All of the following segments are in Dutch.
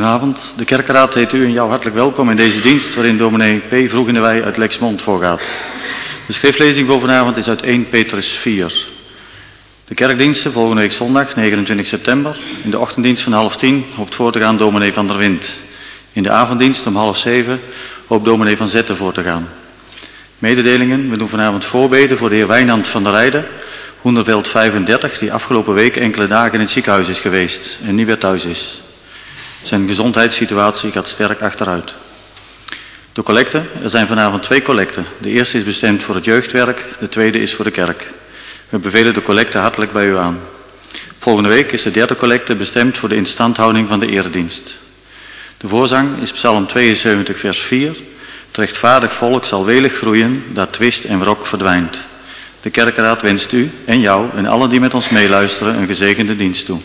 Goedenavond. De kerkenraad heet u en jou hartelijk welkom in deze dienst waarin dominee P. Vroegendewij uit Lexmond voorgaat. De schriftlezing voor vanavond is uit 1 Petrus 4. De kerkdiensten volgende week zondag 29 september. In de ochtenddienst van 9:30 hoopt voor te gaan dominee Van der Wind. In de avonddienst om 6:30 hoopt dominee Van Zetten voor te gaan. Mededelingen, we doen vanavond voorbeden voor de heer Wijnand van der Rijden, Hoenderveld 35, die afgelopen week enkele dagen in het ziekenhuis is geweest en niet weer thuis is. Zijn gezondheidssituatie gaat sterk achteruit. De collecten, er zijn vanavond 2 collecten. De eerste is bestemd voor het jeugdwerk, de tweede is voor de kerk. We bevelen de collecte hartelijk bij u aan. Volgende week is de derde collecte bestemd voor de instandhouding van de eredienst. De voorzang is Psalm 72 vers 4. Het rechtvaardig volk zal welig groeien, daar twist en wrok verdwijnt. De kerkenraad wenst u en jou en allen die met ons meeluisteren een gezegende dienst toe.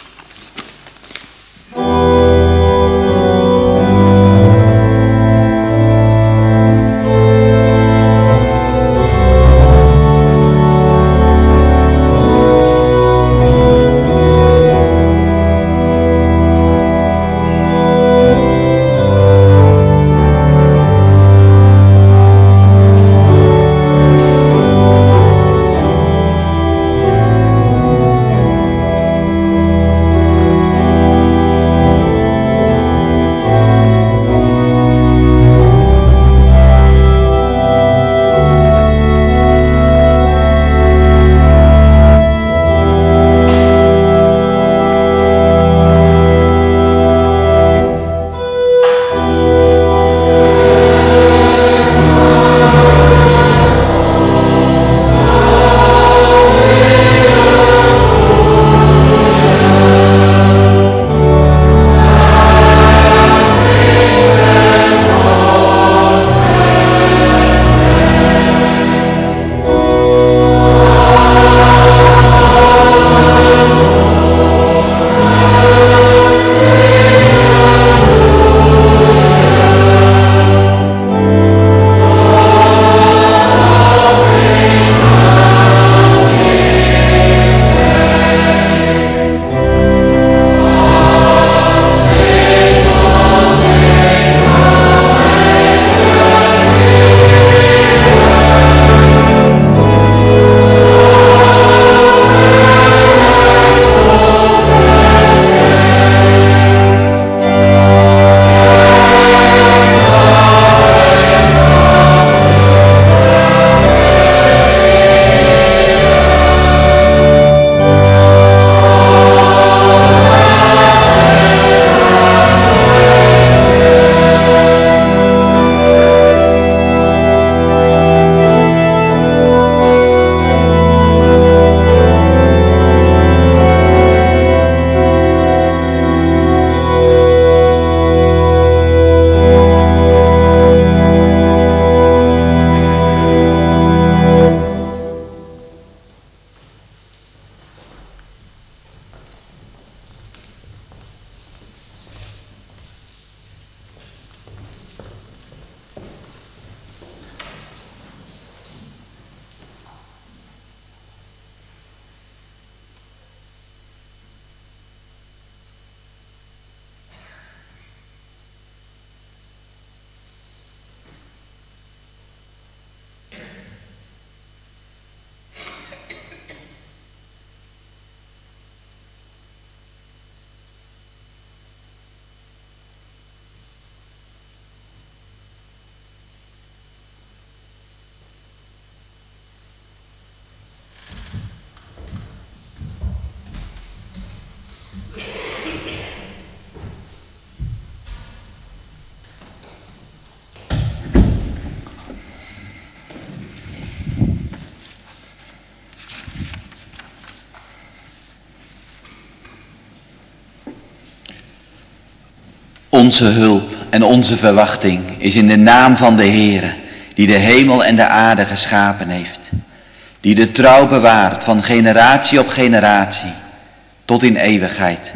Onze hulp en onze verwachting is in de naam van de Heere, die de hemel en de aarde geschapen heeft. Die de trouw bewaart van generatie op generatie tot in eeuwigheid.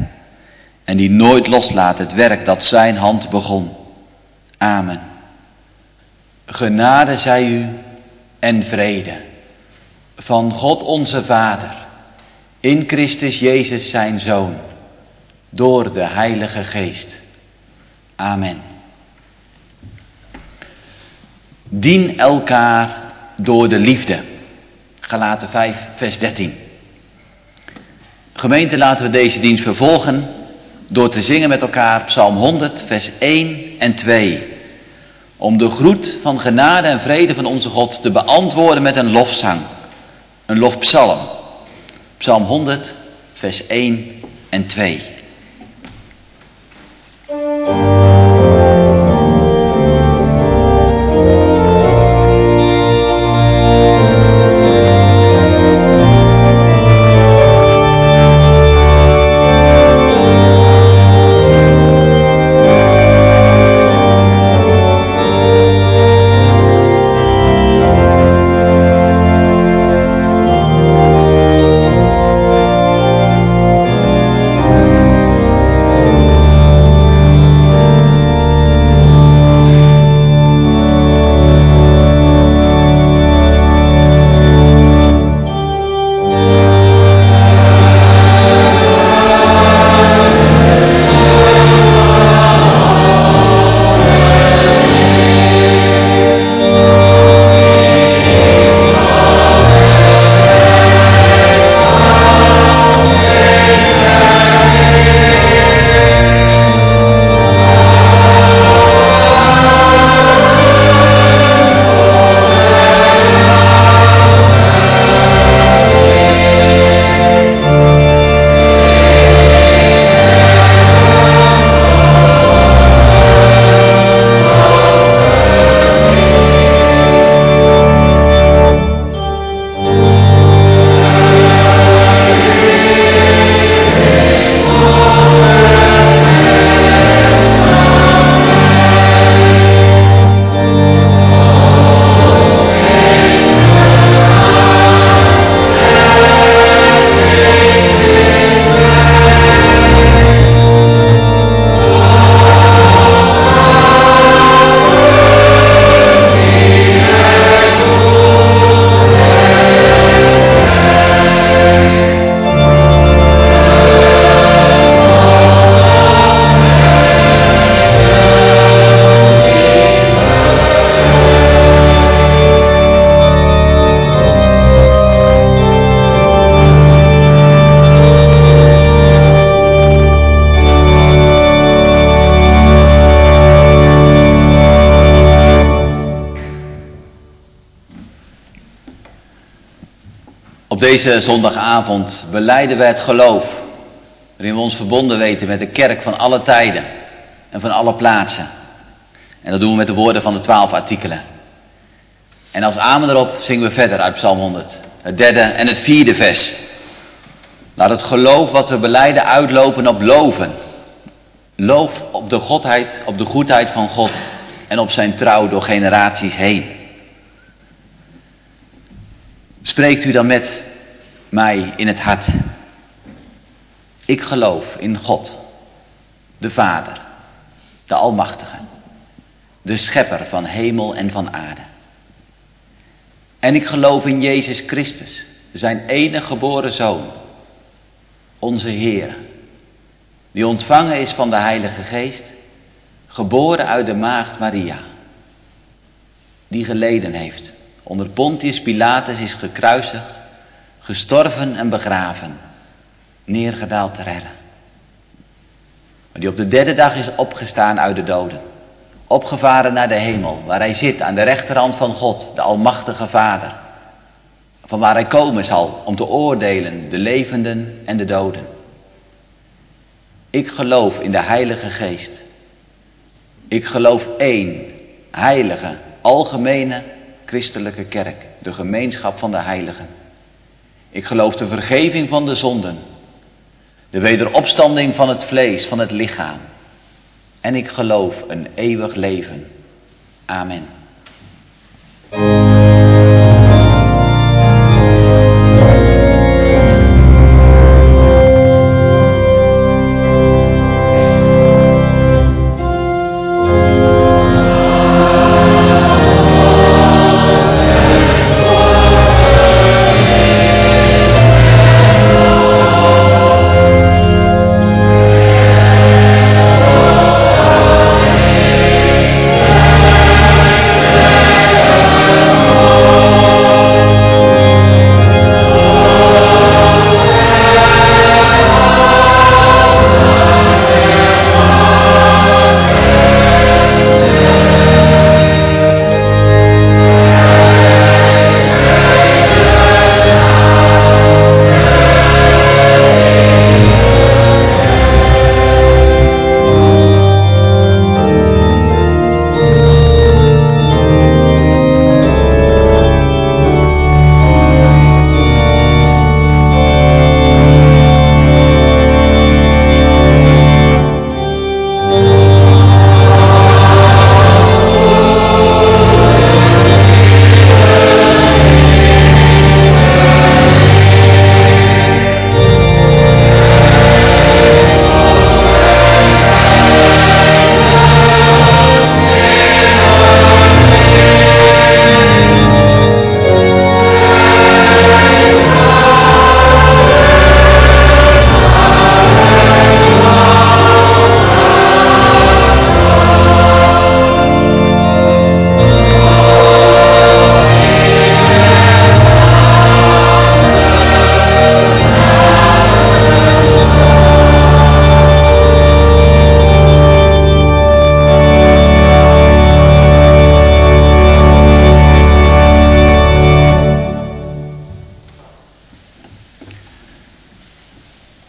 En die nooit loslaat het werk dat zijn hand begon. Amen. Genade zij u en vrede van God onze Vader, in Christus Jezus zijn Zoon, door de Heilige Geest. Amen. Dien elkaar door de liefde. Galaten 5, vers 13. Gemeente, laten we deze dienst vervolgen door te zingen met elkaar Psalm 100, vers 1 en 2. Om de groet van genade en vrede van onze God te beantwoorden met een lofzang. Een lofpsalm. Psalm 100, vers 1 en 2. Op deze zondagavond belijden wij het geloof, waarin we ons verbonden weten met de kerk van alle tijden en van alle plaatsen. En dat doen we met de woorden van de 12 artikelen. En als amen erop zingen we verder uit Psalm 100, het 3e en het 4e vers. Laat het geloof wat we belijden uitlopen op loven. Loof op de godheid, op de goedheid van God en op zijn trouw door generaties heen. Spreekt u dan met mij in het hart. Ik geloof in God, de Vader, de Almachtige, de Schepper van hemel en van aarde. En ik geloof in Jezus Christus, zijn enige geboren Zoon, onze Heer, die ontvangen is van de Heilige Geest, geboren uit de maagd Maria, die geleden heeft, onder Pontius Pilatus is gekruisigd, gestorven en begraven, neergedaald te redden. Maar die op de 3e dag is opgestaan uit de doden, opgevaren naar de hemel, waar hij zit aan de rechterhand van God, de Almachtige Vader, van waar hij komen zal om te oordelen de levenden en de doden. Ik geloof in de Heilige Geest. Ik geloof één, heilige, algemene, christelijke kerk, de gemeenschap van de heiligen. Ik geloof de vergeving van de zonden, de wederopstanding van het vlees, van het lichaam. En ik geloof een eeuwig leven. Amen.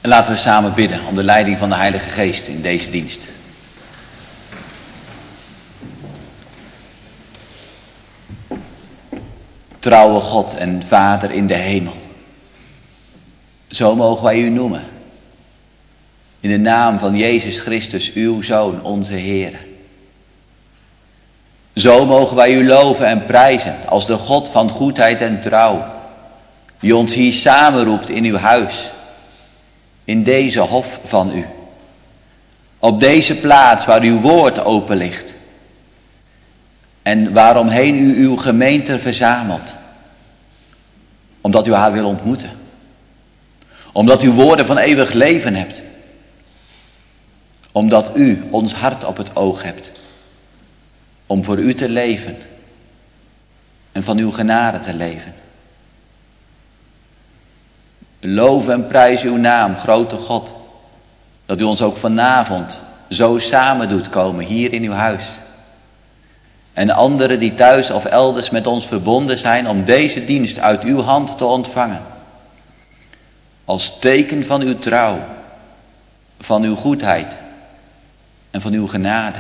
Laten we samen bidden om de leiding van de Heilige Geest in deze dienst. Trouwe God en Vader in de hemel. Zo mogen wij u noemen. In de naam van Jezus Christus, uw Zoon, onze Heer. Zo mogen wij u loven en prijzen als de God van goedheid en trouw, die ons hier samenroept in uw huis, in deze hof van u. Op deze plaats waar uw woord open ligt en waaromheen u uw gemeente verzamelt, omdat u haar wil ontmoeten. Omdat u woorden van eeuwig leven hebt. Omdat u ons hart op het oog hebt. Om voor u te leven. En van uw genade te leven. Loof en prijs uw naam, grote God. Dat u ons ook vanavond zo samen doet komen hier in uw huis. En anderen die thuis of elders met ons verbonden zijn om deze dienst uit uw hand te ontvangen. Als teken van uw trouw, van uw goedheid en van uw genade.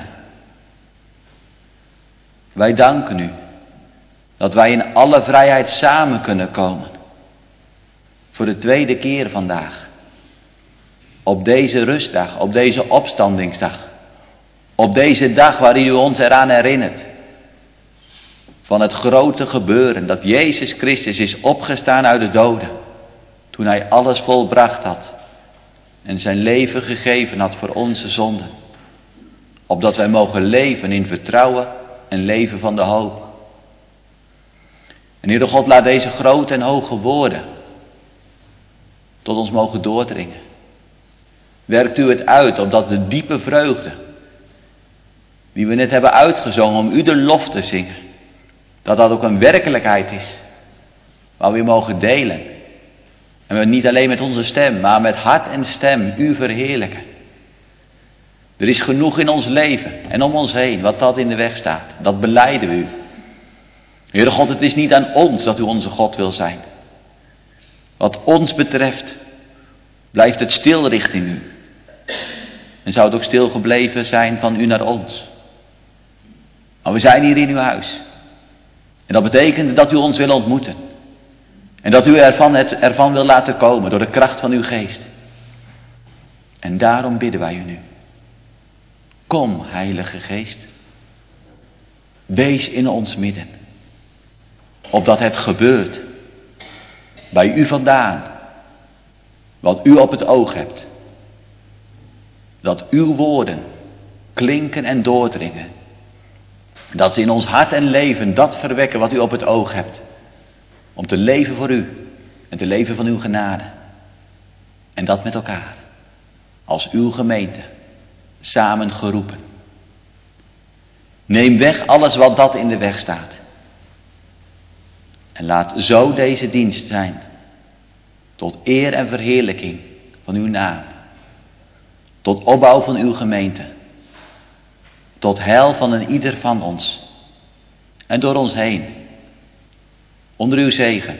Wij danken u dat wij in alle vrijheid samen kunnen komen. Voor de tweede keer vandaag. Op deze rustdag, op deze opstandingsdag. Op deze dag waarin u ons eraan herinnert. Van het grote gebeuren dat Jezus Christus is opgestaan uit de doden. Toen hij alles volbracht had. En zijn leven gegeven had voor onze zonden. Opdat wij mogen leven in vertrouwen en leven van de hoop. En Heere God, laat deze grote en hoge woorden tot ons mogen doordringen. Werkt u het uit, opdat de diepe vreugde die we net hebben uitgezongen om u de lof te zingen, dat dat ook een werkelijkheid is waar we mogen delen. En we niet alleen met onze stem, maar met hart en stem u verheerlijken. Er is genoeg in ons leven en om ons heen wat dat in de weg staat. Dat belijden we u. Heere God, het is niet aan ons dat u onze God wil zijn. Wat ons betreft blijft het stil richting u. En zou het ook stil gebleven zijn van u naar ons. Maar we zijn hier in uw huis. En dat betekent dat u ons wil ontmoeten. En dat u ervan wil laten komen door de kracht van uw geest. En daarom bidden wij u nu. Kom, Heilige Geest. Wees in ons midden. Opdat het gebeurt. Bij u vandaan. Wat u op het oog hebt. Dat uw woorden klinken en doordringen. Dat ze in ons hart en leven dat verwekken wat u op het oog hebt. Om te leven voor u en te leven van uw genade. En dat met elkaar. Als uw gemeente. Samen geroepen. Neem weg alles wat dat in de weg staat. En laat zo deze dienst zijn. Tot eer en verheerlijking van uw naam. Tot opbouw van uw gemeente. Tot heil van een ieder van ons. En door ons heen. Onder uw zegen.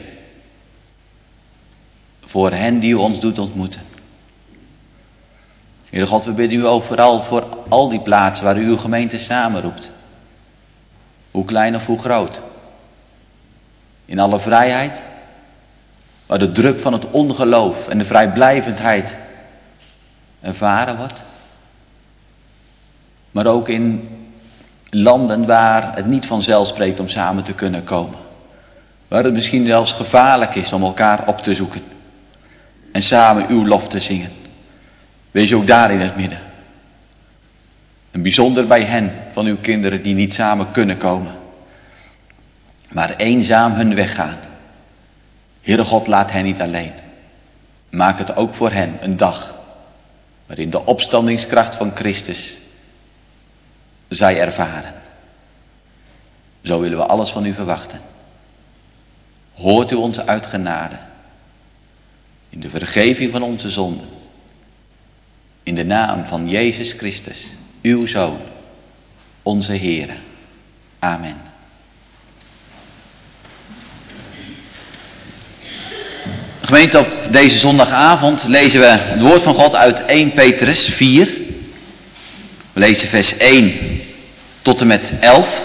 Voor hen die u ons doet ontmoeten. Heere God, we bidden u ook vooral voor al die plaatsen waar u uw gemeente samenroept. Hoe klein of hoe groot. In alle vrijheid. Waar de druk van het ongeloof en de vrijblijvendheid ervaren wordt. Maar ook in landen waar het niet vanzelf spreekt om samen te kunnen komen. Waar het misschien zelfs gevaarlijk is om elkaar op te zoeken. En samen uw lof te zingen. Wees ook daar in het midden. En bijzonder bij hen van uw kinderen die niet samen kunnen komen. Maar eenzaam hun weg gaan. Heere God, laat hen niet alleen. Maak het ook voor hen een dag. Waarin de opstandingskracht van Christus zij ervaren. Zo willen we alles van u verwachten. Hoort u ons uit genade. In de vergeving van onze zonden. In de naam van Jezus Christus, uw Zoon, onze Heere. Amen. Gemeente, op deze zondagavond lezen we het woord van God uit 1 Petrus 4. We lezen vers 1 tot en met 11.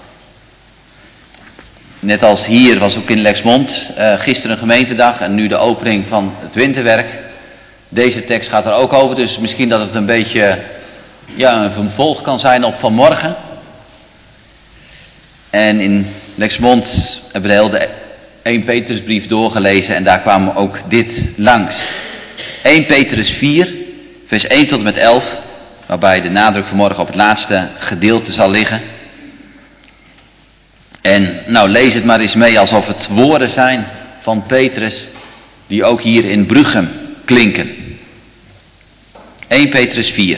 Net als hier was ook in Lexmond gisteren een gemeentedag en nu de opening van het winterwerk. Deze tekst gaat er ook over, dus misschien dat het een beetje een vervolg kan zijn op vanmorgen. En in Lexmond hebben we de hele 1 Petrusbrief doorgelezen en daar kwam ook dit langs. 1 Petrus 4, vers 1 tot en met 11, waarbij de nadruk vanmorgen op het laatste gedeelte zal liggen. En nou, lees het maar eens mee alsof het woorden zijn van Petrus die ook hier in Bruchem klinken. 1 Petrus 4.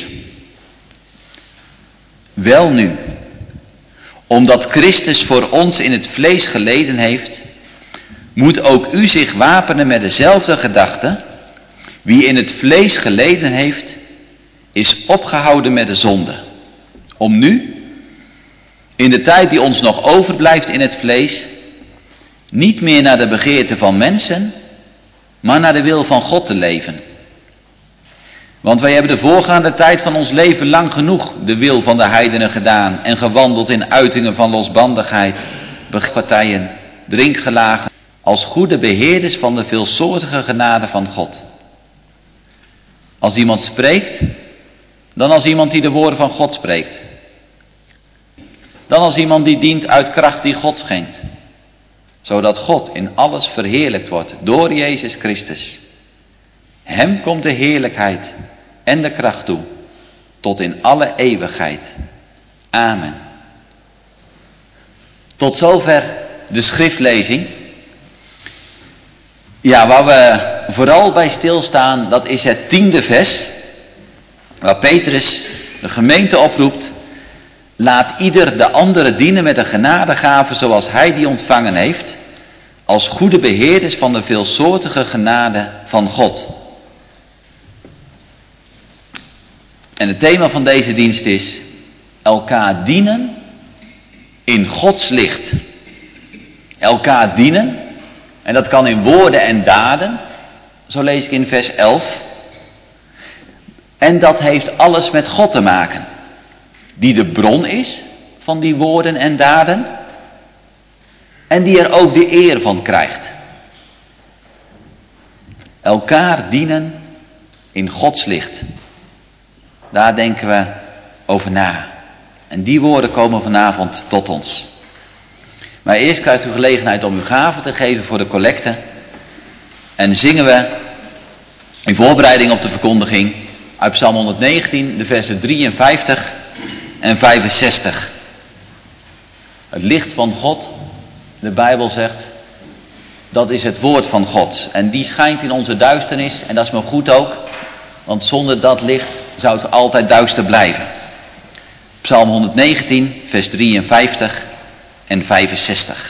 Welnu, omdat Christus voor ons in het vlees geleden heeft, moet ook u zich wapenen met dezelfde gedachte. Wie in het vlees geleden heeft, is opgehouden met de zonde. Om nu, in de tijd die ons nog overblijft in het vlees, niet meer naar de begeerte van mensen, maar naar de wil van God te leven. Want wij hebben de voorgaande tijd van ons leven lang genoeg de wil van de heidenen gedaan en gewandeld in uitingen van losbandigheid, partijen, drinkgelagen, als goede beheerders van de veelsoortige genade van God. Als iemand spreekt, dan als iemand die de woorden van God spreekt. Dan als iemand die dient uit kracht die God schenkt. Zodat God in alles verheerlijkt wordt door Jezus Christus. Hem komt de heerlijkheid en de kracht toe, tot in alle eeuwigheid. Amen. Tot zover de schriftlezing. Ja, waar we vooral bij stilstaan, dat is het 10e vers, waar Petrus de gemeente oproept: laat ieder de andere dienen met een genadegave zoals hij die ontvangen heeft, als goede beheerders van de veelsoortige genade van God. En het thema van deze dienst is elkaar dienen in Gods licht. Elkaar dienen, en dat kan in woorden en daden, zo lees ik in vers 11. En dat heeft alles met God te maken, die de bron is van die woorden en daden en die er ook de eer van krijgt. Elkaar dienen in Gods licht. Daar denken we over na. En die woorden komen vanavond tot ons. Maar eerst krijgt u gelegenheid om uw gave te geven voor de collecte. En zingen we in voorbereiding op de verkondiging uit Psalm 119, de versen 53 en 65. Het licht van God, de Bijbel zegt, dat is het woord van God. En die schijnt in onze duisternis, en dat is maar goed ook, want zonder dat licht zou het altijd duister blijven. Psalm 119, vers 53 en 65.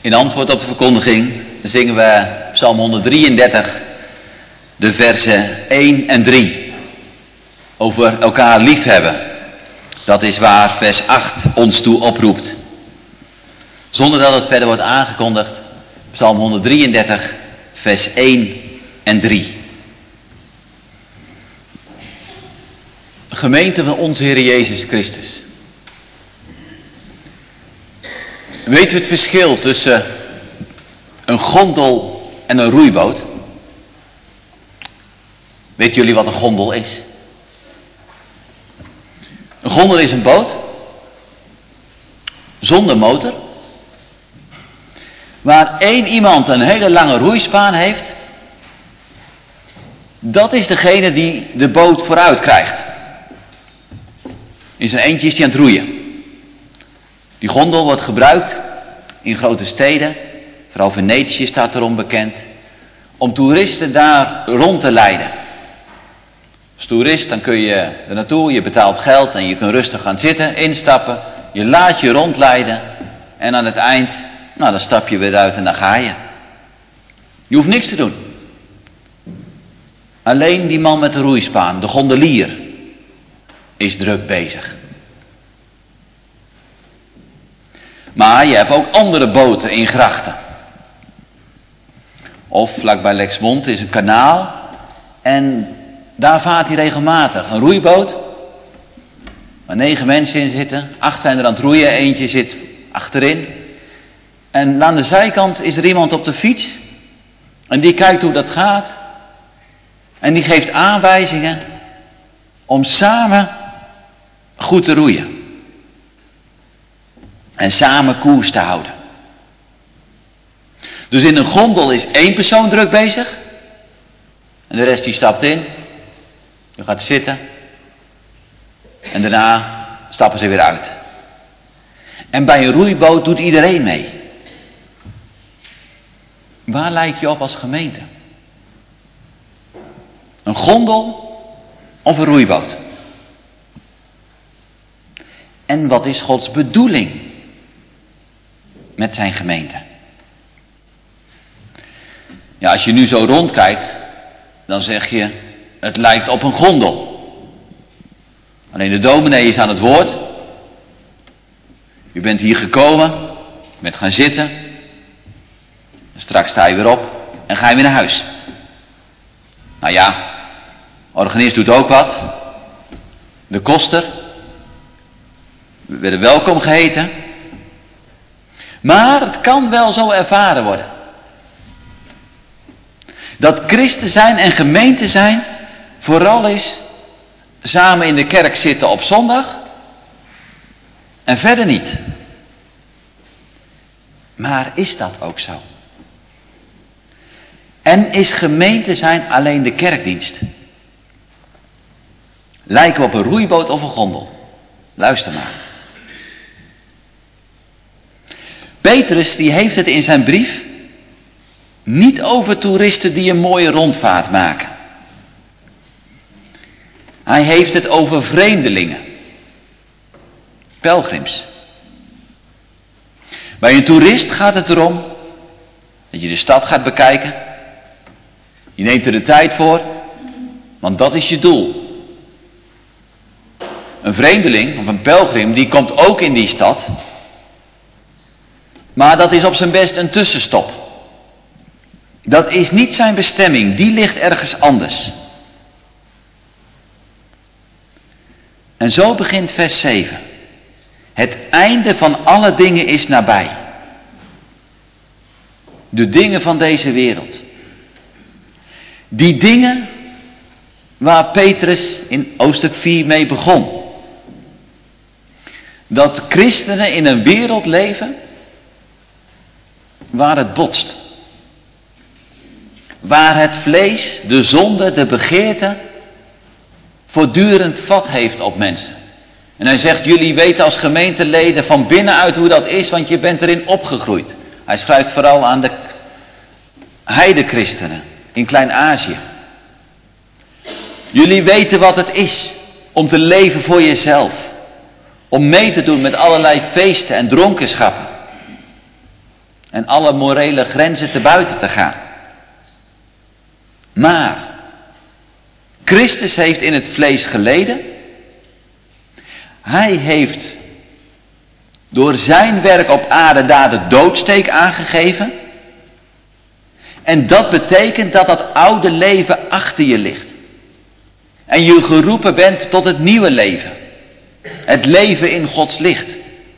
In antwoord op de verkondiging zingen we Psalm 133, de versen 1 en 3. Over elkaar liefhebben. Dat is waar vers 8 ons toe oproept. Zonder dat het verder wordt aangekondigd. Psalm 133, vers 1 en 3. Gemeente van onze Heer Jezus Christus. Weten we het verschil tussen een gondel en een roeiboot? Weten jullie wat een gondel is? Een gondel is een boot zonder motor, waar één iemand een hele lange roeispaan heeft. Dat is degene die de boot vooruit krijgt. In zijn eentje is hij aan het roeien. Die gondel wordt gebruikt in grote steden, vooral Venetië staat erom bekend, om toeristen daar rond te leiden. Als toerist dan kun je er naartoe, je betaalt geld en je kunt rustig gaan zitten, instappen, je laat je rondleiden en aan het eind, dan stap je weer uit en dan ga je. Je hoeft niks te doen. Alleen die man met de roeispaan, de gondelier, is druk bezig. Maar je hebt ook andere boten in grachten. Of vlakbij Lexmond is een kanaal en daar vaart hij regelmatig. Een roeiboot waar 9 mensen in zitten. 8 zijn er aan het roeien, eentje zit achterin. En aan de zijkant is er iemand op de fiets. En die kijkt hoe dat gaat. En die geeft aanwijzingen om samen goed te roeien. En samen koers te houden. Dus in een gondel is 1 persoon druk bezig. En de rest die stapt in. Je gaat zitten. En daarna stappen ze weer uit. En bij een roeiboot doet iedereen mee. Waar lijk je op als gemeente? Een gondel of een roeiboot? En wat is Gods bedoeling met zijn gemeente? Ja, als je nu zo rondkijkt, dan zeg je, het lijkt op een gondel. Alleen de dominee is aan het woord. U bent hier gekomen, u bent gaan zitten. Straks sta je weer op en ga je weer naar huis. Nou ja, organist doet ook wat. De koster. We werden welkom geheten. Maar het kan wel zo ervaren worden. Dat christen zijn en gemeente zijn vooral is samen in de kerk zitten op zondag en verder niet. Maar is dat ook zo? En is gemeente zijn alleen de kerkdienst? Lijken we op een roeiboot of een gondel? Luister maar. Petrus die heeft het in zijn brief niet over toeristen die een mooie rondvaart maken. Hij heeft het over vreemdelingen. Pelgrims. Bij een toerist gaat het erom dat je de stad gaat bekijken. Je neemt er de tijd voor, want dat is je doel. Een vreemdeling of een pelgrim die komt ook in die stad. Maar dat is op zijn best een tussenstop. Dat is niet zijn bestemming, die ligt ergens anders. En zo begint vers 7. Het einde van alle dingen is nabij. De dingen van deze wereld. Die dingen waar Petrus in hoofdstuk 4 mee begon. Dat christenen in een wereld leven waar het botst. Waar het vlees, de zonde, de begeerte voortdurend vat heeft op mensen. En hij zegt, jullie weten als gemeenteleden van binnenuit hoe dat is, want je bent erin opgegroeid. Hij schrijft vooral aan de heidenchristenen in Klein-Azië. Jullie weten wat het is om te leven voor jezelf. Om mee te doen met allerlei feesten en dronkenschappen. en alle morele grenzen te buiten te gaan. Maar Christus heeft in het vlees geleden. Hij heeft door zijn werk op aarde daar de doodsteek aangegeven. En dat betekent dat dat oude leven achter je ligt. En je geroepen bent tot het nieuwe leven. Het leven in Gods licht.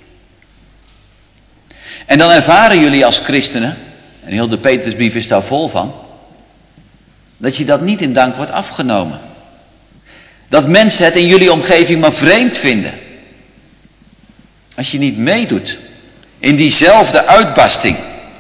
En dan ervaren jullie als christenen, en heel de Petrusbrief is daar vol van, dat je dat niet in dank wordt afgenomen. Dat mensen het in jullie omgeving maar vreemd vinden. Als je niet meedoet in diezelfde uitbarsting.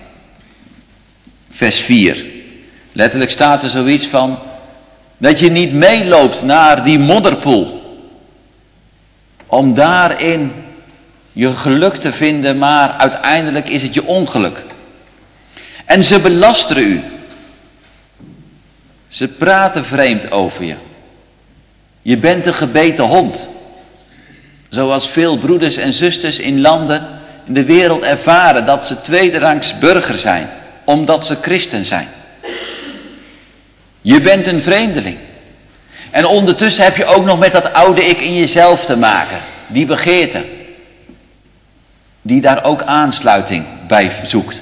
Vers 4. Letterlijk staat er zoiets van, dat je niet meeloopt naar die modderpoel. Om daarin je geluk te vinden, maar uiteindelijk is het je ongeluk. En ze belasteren u. Ze praten vreemd over je. Je bent een gebeten hond. Zoals veel broeders en zusters in landen in de wereld ervaren dat ze tweederangs burger zijn, omdat ze christen zijn. Je bent een vreemdeling. En ondertussen heb je ook nog met dat oude ik in jezelf te maken. Die begeerte. Die daar ook aansluiting bij zoekt.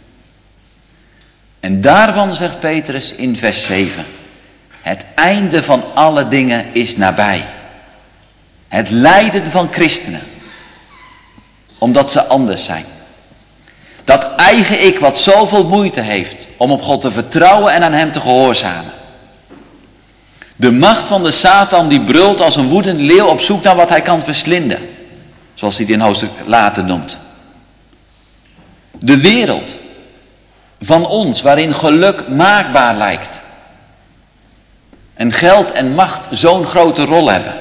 En daarvan zegt Petrus in vers 7. Het einde van alle dingen is nabij. Het lijden van christenen. Omdat ze anders zijn. Dat eigen ik wat zoveel moeite heeft om op God te vertrouwen en aan hem te gehoorzamen. De macht van de Satan die brult als een woedende leeuw op zoek naar wat hij kan verslinden. Zoals hij het in hoofdstuk later noemt. De wereld van ons waarin geluk maakbaar lijkt. En geld en macht zo'n grote rol hebben.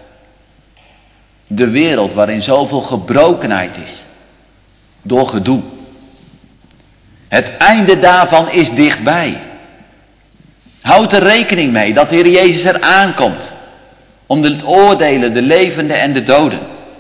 De wereld waarin zoveel gebrokenheid is. Door gedoe. Het einde daarvan is dichtbij. Houd er rekening mee dat de Heer Jezus er aankomt. Om te oordelen de levenden en de doden.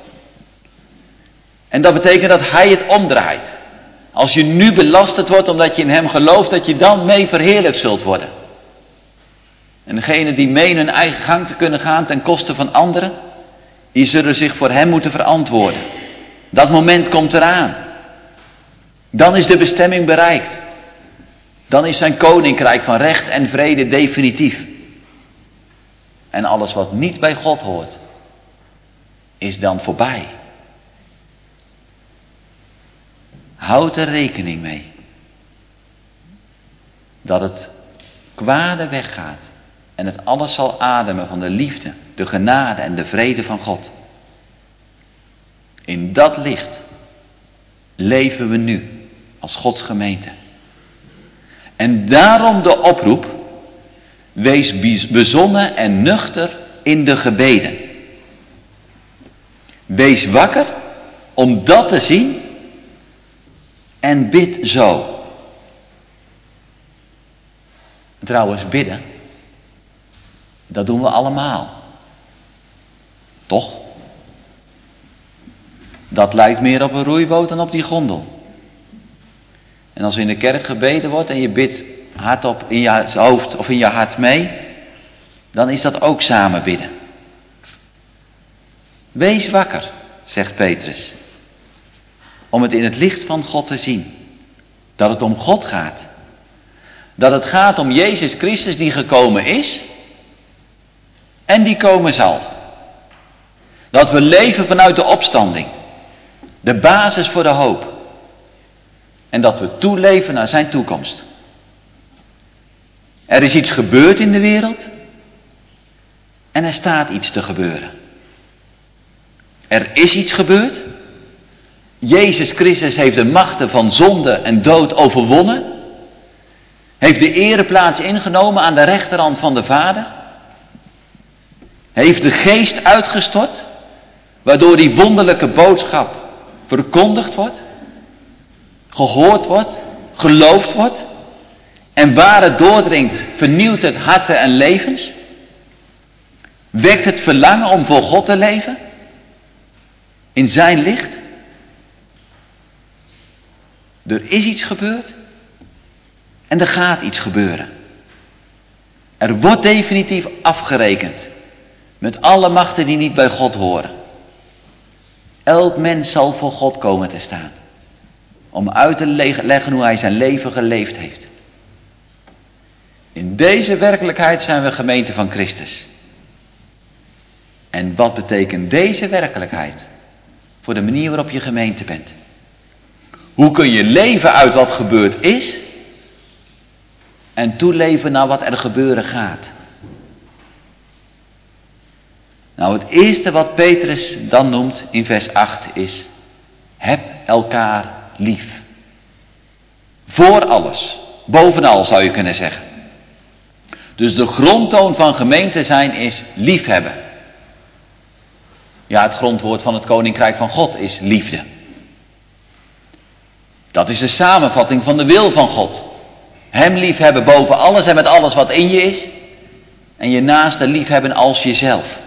En dat betekent dat hij het omdraait. Als je nu belasterd wordt omdat je in hem gelooft, dat je dan mee verheerlijkt zult worden. En degenen die menen hun eigen gang te kunnen gaan ten koste van anderen, die zullen zich voor hem moeten verantwoorden. Dat moment komt eraan. Dan is de bestemming bereikt. Dan is zijn koninkrijk van recht en vrede definitief. En alles wat niet bij God hoort, is dan voorbij. Houd er rekening mee. Dat het kwade weggaat. En het alles zal ademen van de liefde, de genade en de vrede van God. In dat licht leven we nu als Gods gemeente. En daarom de oproep, wees bezonnen en nuchter in de gebeden. Wees wakker om dat te zien en bid zo. Trouwens, bidden, dat doen we allemaal. Toch? Dat lijkt meer op een roeiboot dan op die gondel. En als er in de kerk gebeden wordt en je bidt hardop in je hoofd of in je hart mee, dan is dat ook samen bidden. Wees wakker, zegt Petrus, om het in het licht van God te zien. Dat het om God gaat. Dat het gaat om Jezus Christus die gekomen is en die komen zal. Dat we leven vanuit de opstanding. De basis voor de hoop. En dat we toeleven naar zijn toekomst. Er is iets gebeurd in de wereld. En er staat iets te gebeuren. Er is iets gebeurd. Jezus Christus heeft de machten van zonde en dood overwonnen. Heeft de ereplaats ingenomen aan de rechterhand van de Vader. Heeft de geest uitgestort. Waardoor die wonderlijke boodschap verkondigd wordt. Gehoord wordt. Geloofd wordt. En waar het doordringt, vernieuwt het harten en levens. Wekt het verlangen om voor God te leven. In zijn licht. Er is iets gebeurd en er gaat iets gebeuren. Er wordt definitief afgerekend met alle machten die niet bij God horen. Elk mens zal voor God komen te staan. Om uit te leggen hoe hij zijn leven geleefd heeft. In deze werkelijkheid zijn we gemeente van Christus. En wat betekent deze werkelijkheid voor de manier waarop je gemeente bent? Hoe kun je leven uit wat gebeurd is en toeleven naar wat er gebeuren gaat? Nou, het eerste wat Petrus dan noemt in vers 8 is: heb elkaar lief. Voor alles, bovenal zou je kunnen zeggen. Dus de grondtoon van gemeente zijn is liefhebben. Ja, het grondwoord van het Koninkrijk van God is liefde. Dat is de samenvatting van de wil van God. Hem liefhebben boven alles en met alles wat in je is. En je naaste liefhebben als jezelf.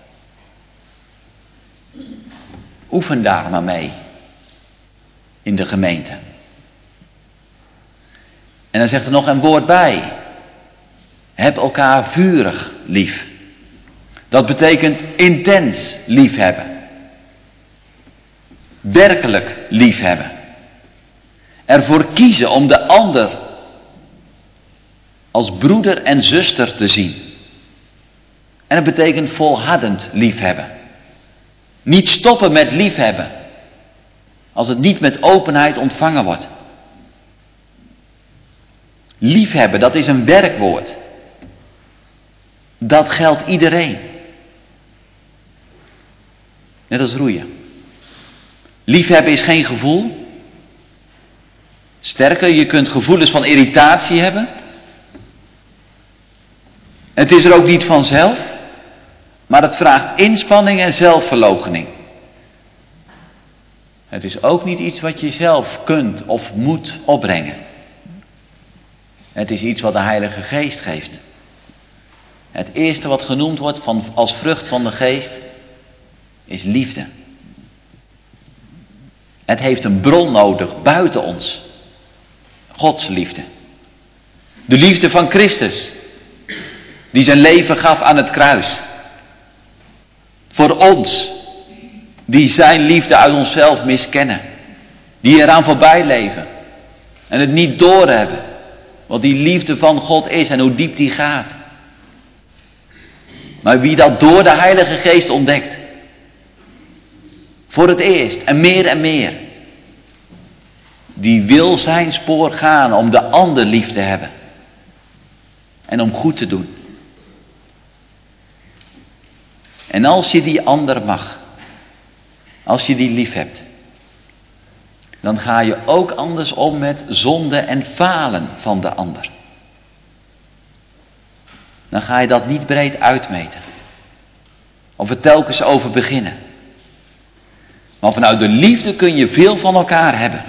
Oefen daar maar mee. In de gemeente. En dan zegt er nog een woord bij. Heb elkaar vurig lief. Dat betekent intens liefhebben. Werkelijk liefhebben. Ervoor kiezen om de ander als broeder en zuster te zien. En dat betekent volhardend liefhebben. Niet stoppen met liefhebben als het niet met openheid ontvangen wordt. Liefhebben, dat is een werkwoord. Dat geldt iedereen. Net als roeien. Liefhebben is geen gevoel. Sterker, je kunt gevoelens van irritatie hebben. Het is er ook niet vanzelf. Maar het vraagt inspanning en zelfverloochening. Het is ook niet iets wat je zelf kunt of moet opbrengen. Het is iets wat de Heilige Geest geeft. Het eerste wat genoemd wordt als vrucht van de Geest is liefde. Het heeft een bron nodig buiten ons. Gods liefde. De liefde van Christus. Die zijn leven gaf aan het kruis. Voor ons. Die zijn liefde uit onszelf miskennen. Die eraan voorbij leven. En het niet doorhebben. Wat die liefde van God is en hoe diep die gaat. Maar wie dat door de Heilige Geest ontdekt. Voor het eerst en meer. Die wil zijn spoor gaan om de ander lief te hebben. En om goed te doen. En als je die ander mag. Als je die lief hebt. Dan ga je ook anders om met zonde en falen van de ander. Dan ga je dat niet breed uitmeten. Of er telkens over beginnen. Maar vanuit de liefde kun je veel van elkaar hebben.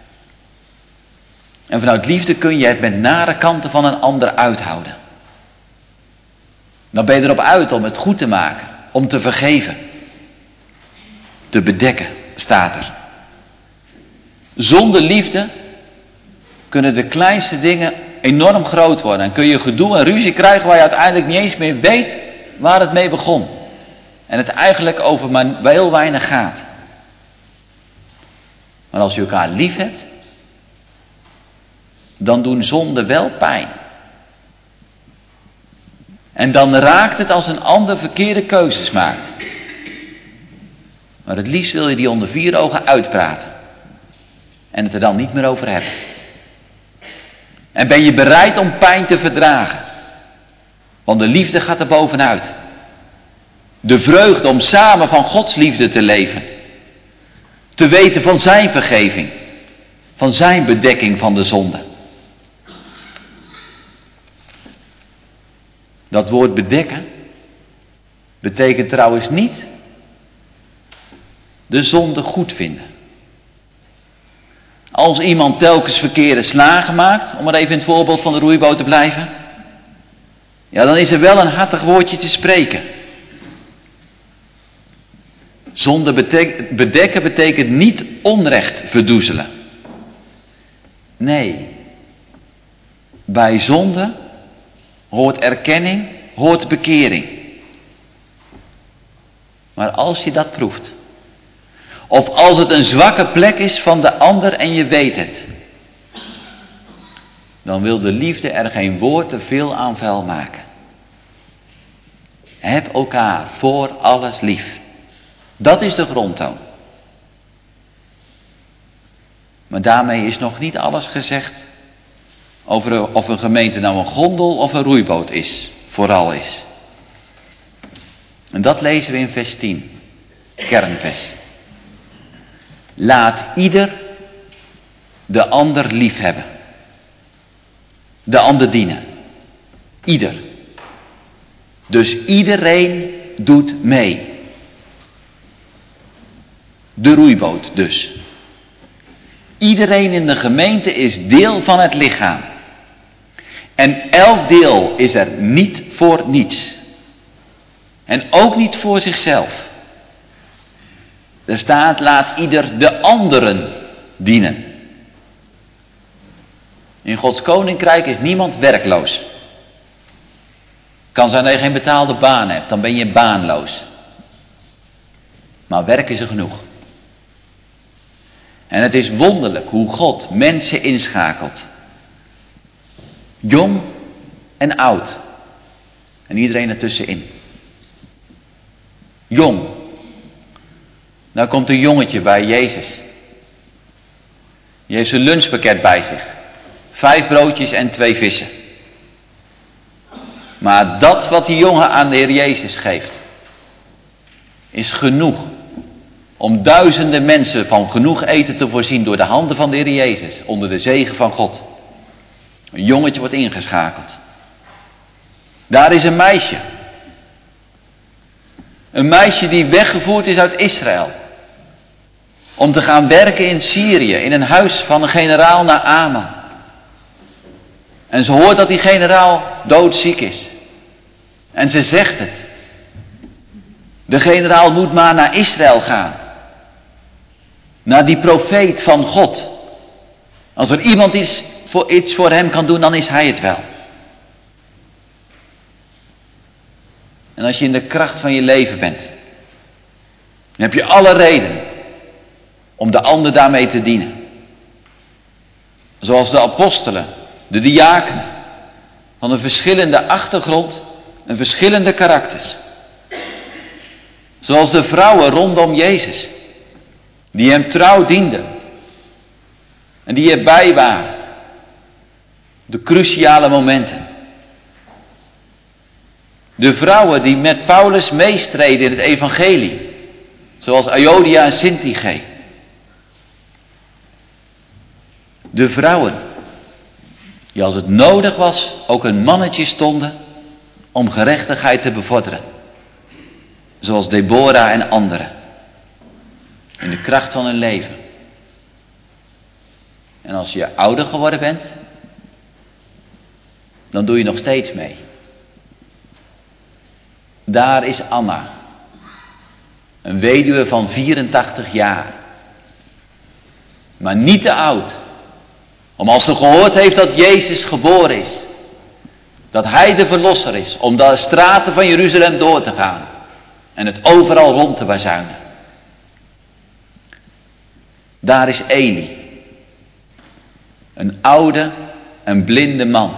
En vanuit liefde kun je het met nare kanten van een ander uithouden. Dan ben je erop uit om het goed te maken. Om te vergeven. Te bedekken, staat er. Zonder liefde kunnen de kleinste dingen enorm groot worden. En kun je gedoe en ruzie krijgen waar je uiteindelijk niet eens meer weet waar het mee begon. En het eigenlijk over maar heel weinig gaat. Maar als je elkaar lief hebt, dan doen zonden wel pijn. En dan raakt het als een ander verkeerde keuzes maakt. Maar het liefst wil je die onder 4 ogen uitpraten. En het er dan niet meer over hebben. En ben je bereid om pijn te verdragen. Want de liefde gaat er bovenuit. De vreugde om samen van Gods liefde te leven. Te weten van zijn vergeving. Van zijn bedekking van de zonde. Dat woord bedekken betekent trouwens niet de zonde goed vinden. Als iemand telkens verkeerde slagen maakt, om maar even in het voorbeeld van de roeiboot te blijven, ja, dan is er wel een hartig woordje te spreken. Zonde bedekken betekent niet onrecht verdoezelen. Nee. Bij zonde hoort erkenning, hoort bekering. Maar als je dat proeft, of als het een zwakke plek is van de ander en je weet het, dan wil de liefde er geen woord te veel aan vuil maken. Heb elkaar voor alles lief. Dat is de grondtoon. Maar daarmee is nog niet alles gezegd over of een gemeente nou een gondel of een roeiboot is, vooral is. En dat lezen we in vers 10, kernvers. Laat ieder de ander lief hebben. De ander dienen. Ieder. Dus iedereen doet mee. De roeiboot dus. Iedereen in de gemeente is deel van het lichaam. En elk deel is er niet voor niets. En ook niet voor zichzelf. Er staat, laat ieder de anderen dienen. In Gods koninkrijk is niemand werkloos. Kan zijn dat je geen betaalde baan hebt, dan ben je baanloos. Maar werk is er genoeg. En het is wonderlijk hoe God mensen inschakelt. Jong en oud. En iedereen ertussenin. Jong. Nou komt een jongetje bij Jezus. Die heeft zijn lunchpakket bij zich. 5 broodjes en 2 vissen. Maar dat wat die jongen aan de Heer Jezus geeft, is genoeg om duizenden mensen van genoeg eten te voorzien door de handen van de Heer Jezus, onder de zegen van God. Een jongetje wordt ingeschakeld. Daar is een meisje. Een meisje die weggevoerd is uit Israël. Om te gaan werken in Syrië, in een huis van een generaal Naaman. En ze hoort dat die generaal doodziek is. En ze zegt het. De generaal moet maar naar Israël gaan. Naar die profeet van God. Als er iemand iets voor hem kan doen, dan is hij het wel. En als je in de kracht van je leven bent, dan heb je alle reden om de ander daarmee te dienen. Zoals de apostelen, de diakenen, van een verschillende achtergrond en verschillende karakters. Zoals de vrouwen rondom Jezus, die hem trouw dienden en die erbij waren. De cruciale momenten. De vrouwen die met Paulus meestreden in het evangelie, zoals Aiodia en Syntyche. De vrouwen die als het nodig was ook een mannetje stonden om gerechtigheid te bevorderen. Zoals Deborah en anderen. In de kracht van hun leven. En als je ouder geworden bent, dan doe je nog steeds mee. Daar is Anna. Een weduwe van 84 jaar. Maar niet te oud. Om als ze gehoord heeft dat Jezus geboren is. Dat hij de verlosser is. Om de straten van Jeruzalem door te gaan. En het overal rond te bazuinen. Daar is Eli. Een oude en blinde man.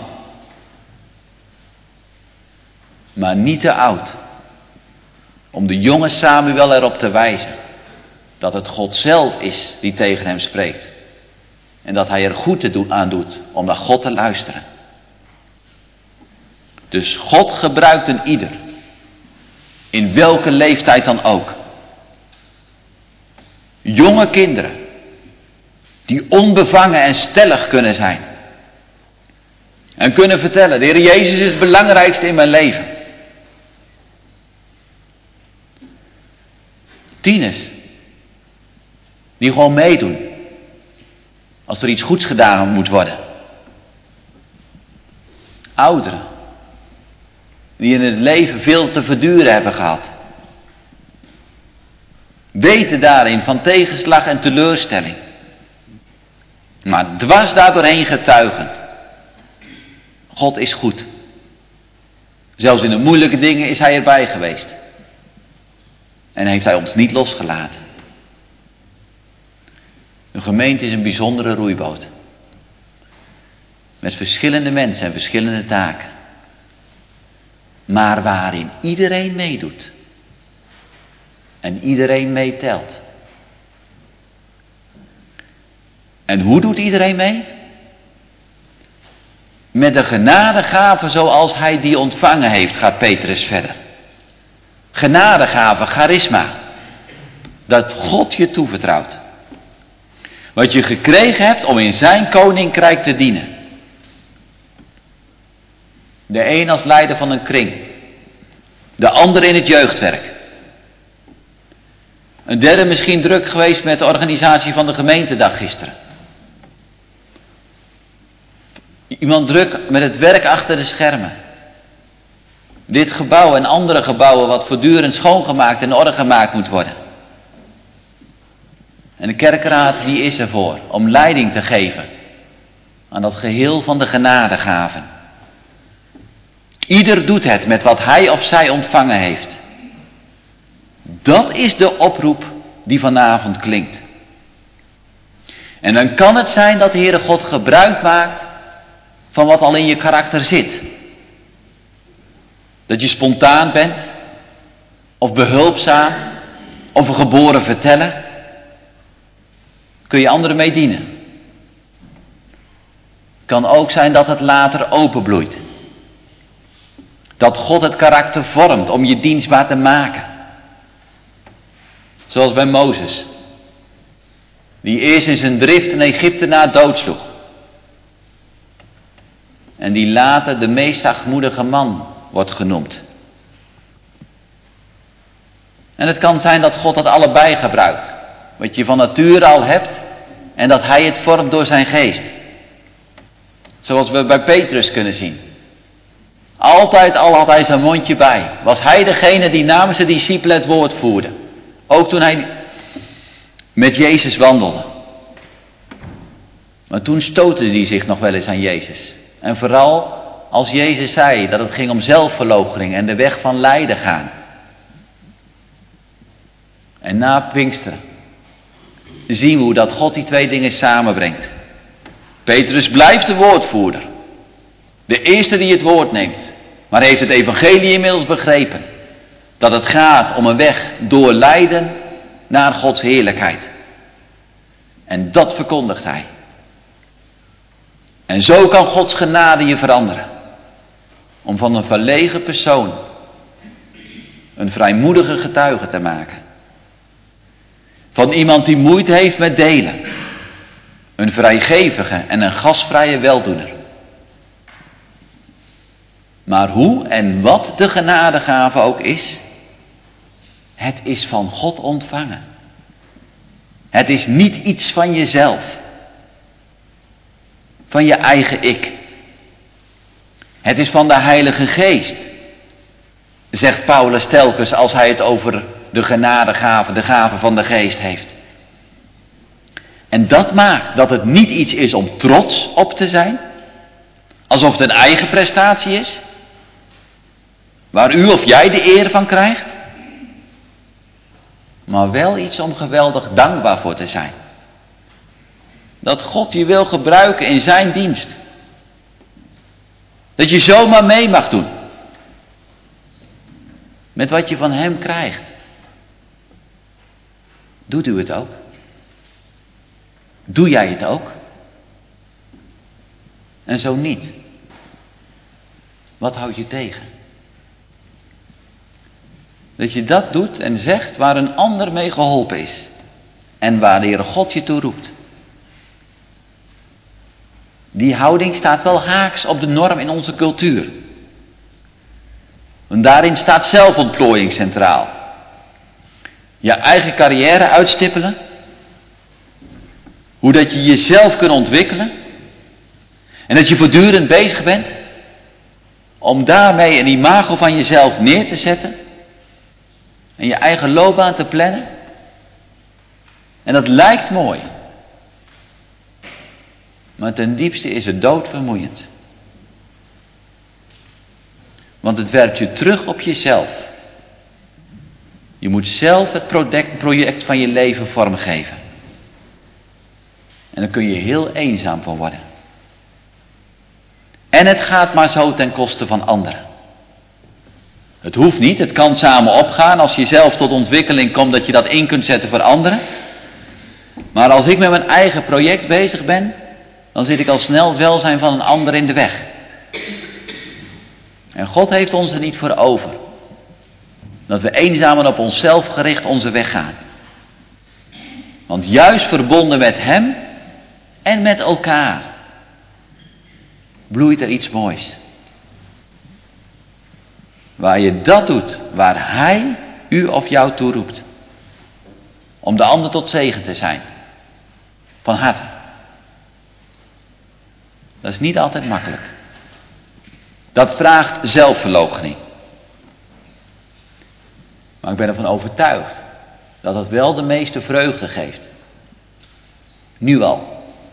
Maar niet te oud. Om de jonge Samuel erop te wijzen. Dat het God zelf is die tegen hem spreekt. En dat hij er goed aan doet om naar God te luisteren. Dus God gebruikt een ieder. In welke leeftijd dan ook. Jonge kinderen. Die onbevangen en stellig kunnen zijn. En kunnen vertellen, de Heer Jezus is het belangrijkste in mijn leven. Tieners. Die gewoon meedoen. Als er iets goeds gedaan moet worden. Ouderen. Die in het leven veel te verduren hebben gehad. Weten daarin van tegenslag en teleurstelling. maar dwars daardoorheen getuigen. God is goed. Zelfs in de moeilijke dingen is hij erbij geweest. En heeft hij ons niet losgelaten. Een gemeente is een bijzondere roeiboot. Met verschillende mensen en verschillende taken. Maar waarin iedereen meedoet. En iedereen meetelt. En hoe doet iedereen mee? Met de genadegave zoals hij die ontvangen heeft, gaat Petrus verder. Genadegave, charisma. Dat God je toevertrouwt. Wat je gekregen hebt om in zijn koninkrijk te dienen. De een als leider van een kring. De ander in het jeugdwerk. Een derde misschien druk geweest met de organisatie van de gemeentedag gisteren. Iemand druk met het werk achter de schermen. Dit gebouw en andere gebouwen wat voortdurend schoongemaakt en in orde gemaakt moet worden. En de kerkraad die is ervoor om leiding te geven aan dat geheel van de genadegaven. Ieder doet het met wat hij of zij ontvangen heeft. Dat is de oproep die vanavond klinkt. En dan kan het zijn dat de Heere God gebruik maakt van wat al in je karakter zit. Dat je spontaan bent, of behulpzaam, of een geboren verteller. Kun je anderen mee dienen. Het kan ook zijn dat het later openbloeit. Dat God het karakter vormt om je dienstbaar te maken. Zoals bij Mozes. Die eerst in zijn drift een Egyptenaar doodsloeg. En die later de meest zachtmoedige man wordt genoemd. En het kan zijn dat God dat allebei gebruikt. Wat je van nature al hebt. En dat hij het vormt door zijn geest. Zoals we bij Petrus kunnen zien. Altijd al had hij zijn mondje bij. Was hij degene die namens de discipelen het woord voerde. Ook toen hij met Jezus wandelde. Maar toen stootte hij zich nog wel eens aan Jezus. En vooral als Jezus zei dat het ging om zelfverloochening en de weg van lijden gaan. En na Pinksteren zien we hoe dat God die twee dingen samenbrengt. Petrus blijft de woordvoerder. De eerste die het woord neemt. Maar heeft het evangelie inmiddels begrepen. Dat het gaat om een weg door lijden naar Gods heerlijkheid. En dat verkondigt hij. En zo kan Gods genade je veranderen. Om van een verlegen persoon een vrijmoedige getuige te maken. Van iemand die moeite heeft met delen. Een vrijgevige en een gastvrije weldoener. Maar hoe en wat de genadegave ook is, het is van God ontvangen. Het is niet iets van jezelf. Van je eigen ik. Het is van de Heilige Geest. Zegt Paulus telkens als hij het over de genadegave, de gave van de Geest heeft. En dat maakt dat het niet iets is om trots op te zijn. Alsof het een eigen prestatie is. Waar u of jij de eer van krijgt. Maar wel iets om geweldig dankbaar voor te zijn. Dat God je wil gebruiken in zijn dienst. Dat je zomaar mee mag doen. Met wat je van hem krijgt. Doet u het ook? Doe jij het ook? En zo niet. Wat houdt je tegen? Dat je dat doet en zegt waar een ander mee geholpen is. En waar de Heere God je toe roept. Die houding staat wel haaks op de norm in onze cultuur. En daarin staat zelfontplooiing centraal. Je eigen carrière uitstippelen. Hoe dat je jezelf kunt ontwikkelen. En dat je voortdurend bezig bent. Om daarmee een imago van jezelf neer te zetten. En je eigen loopbaan te plannen. En dat lijkt mooi. Maar ten diepste is het doodvermoeiend. Want het werpt je terug op jezelf. Je moet zelf het project van je leven vormgeven. En daar kun je heel eenzaam van worden. En het gaat maar zo ten koste van anderen. Het hoeft niet, het kan samen opgaan. Als je zelf tot ontwikkeling komt, dat je dat in kunt zetten voor anderen. Maar als ik met mijn eigen project bezig ben, dan zit ik al snel het welzijn van een ander in de weg. En God heeft ons er niet voor over. Dat we eenzaam en op onszelf gericht onze weg gaan. Want juist verbonden met Hem en met elkaar bloeit er iets moois. Waar je dat doet, waar Hij u of jou toe roept. Om de ander tot zegen te zijn. Van harte. Dat is niet altijd makkelijk. Dat vraagt zelfverloochening. Maar ik ben ervan overtuigd dat het wel de meeste vreugde geeft. Nu al.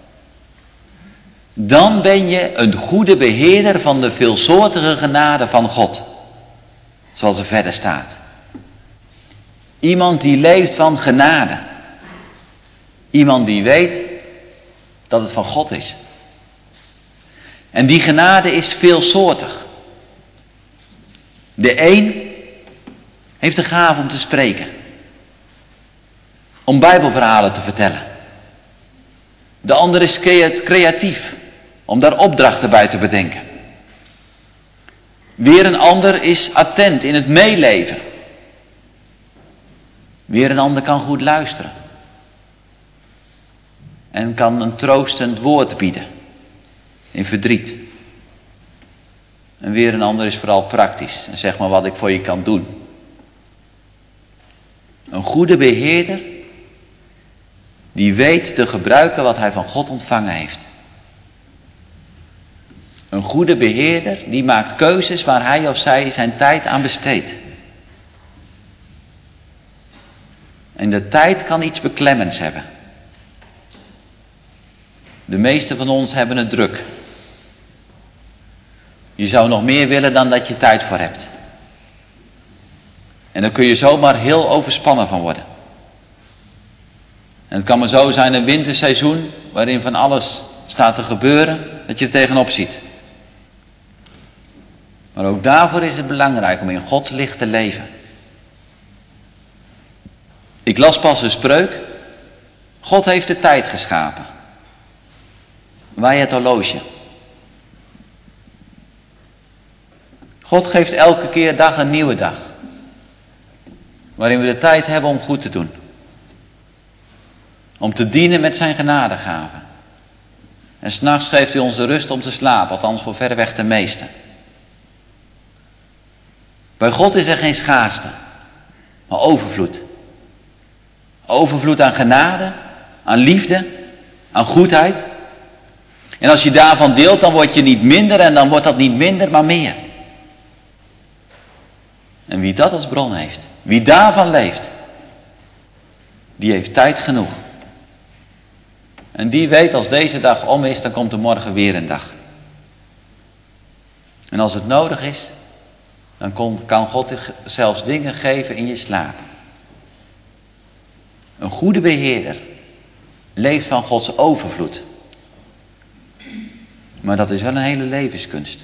Dan ben je een goede beheerder van de veelsoortige genade van God. Zoals er verder staat. Iemand die leeft van genade. Iemand die weet dat het van God is. En die genade is veelsoortig. De een heeft de gave om te spreken. Om bijbelverhalen te vertellen. De ander is creatief. Om daar opdrachten bij te bedenken. Weer een ander is attent in het meeleven. Weer een ander kan goed luisteren. En kan een troostend woord bieden. In verdriet. En weer een ander is vooral praktisch. En zeg maar wat ik voor je kan doen. Een goede beheerder. Die weet te gebruiken wat hij van God ontvangen heeft. Een goede beheerder die maakt keuzes waar hij of zij zijn tijd aan besteedt. En de tijd kan iets beklemmends hebben. De meesten van ons hebben het druk. Je zou nog meer willen dan dat je tijd voor hebt. En dan kun je zomaar heel overspannen van worden. En het kan maar zo zijn een winterseizoen waarin van alles staat te gebeuren dat je er tegenop ziet. Maar ook daarvoor is het belangrijk om in Gods licht te leven. Ik las pas een spreuk. God heeft de tijd geschapen. Wij het horloge. God geeft elke keer dag een nieuwe dag. Waarin we de tijd hebben om goed te doen. Om te dienen met zijn genadegaven. En 's nachts geeft hij ons de rust om te slapen, althans voor verreweg de meesten. Bij God is er geen schaarste, maar overvloed. Overvloed aan genade, aan liefde, aan goedheid. En als je daarvan deelt, dan word je niet minder en dan wordt dat niet minder, maar meer. En wie dat als bron heeft, wie daarvan leeft, die heeft tijd genoeg. En die weet als deze dag om is, dan komt er morgen weer een dag. En als het nodig is, dan kan God zelfs dingen geven in je slaap. Een goede beheerder leeft van Gods overvloed. Maar dat is wel een hele levenskunst.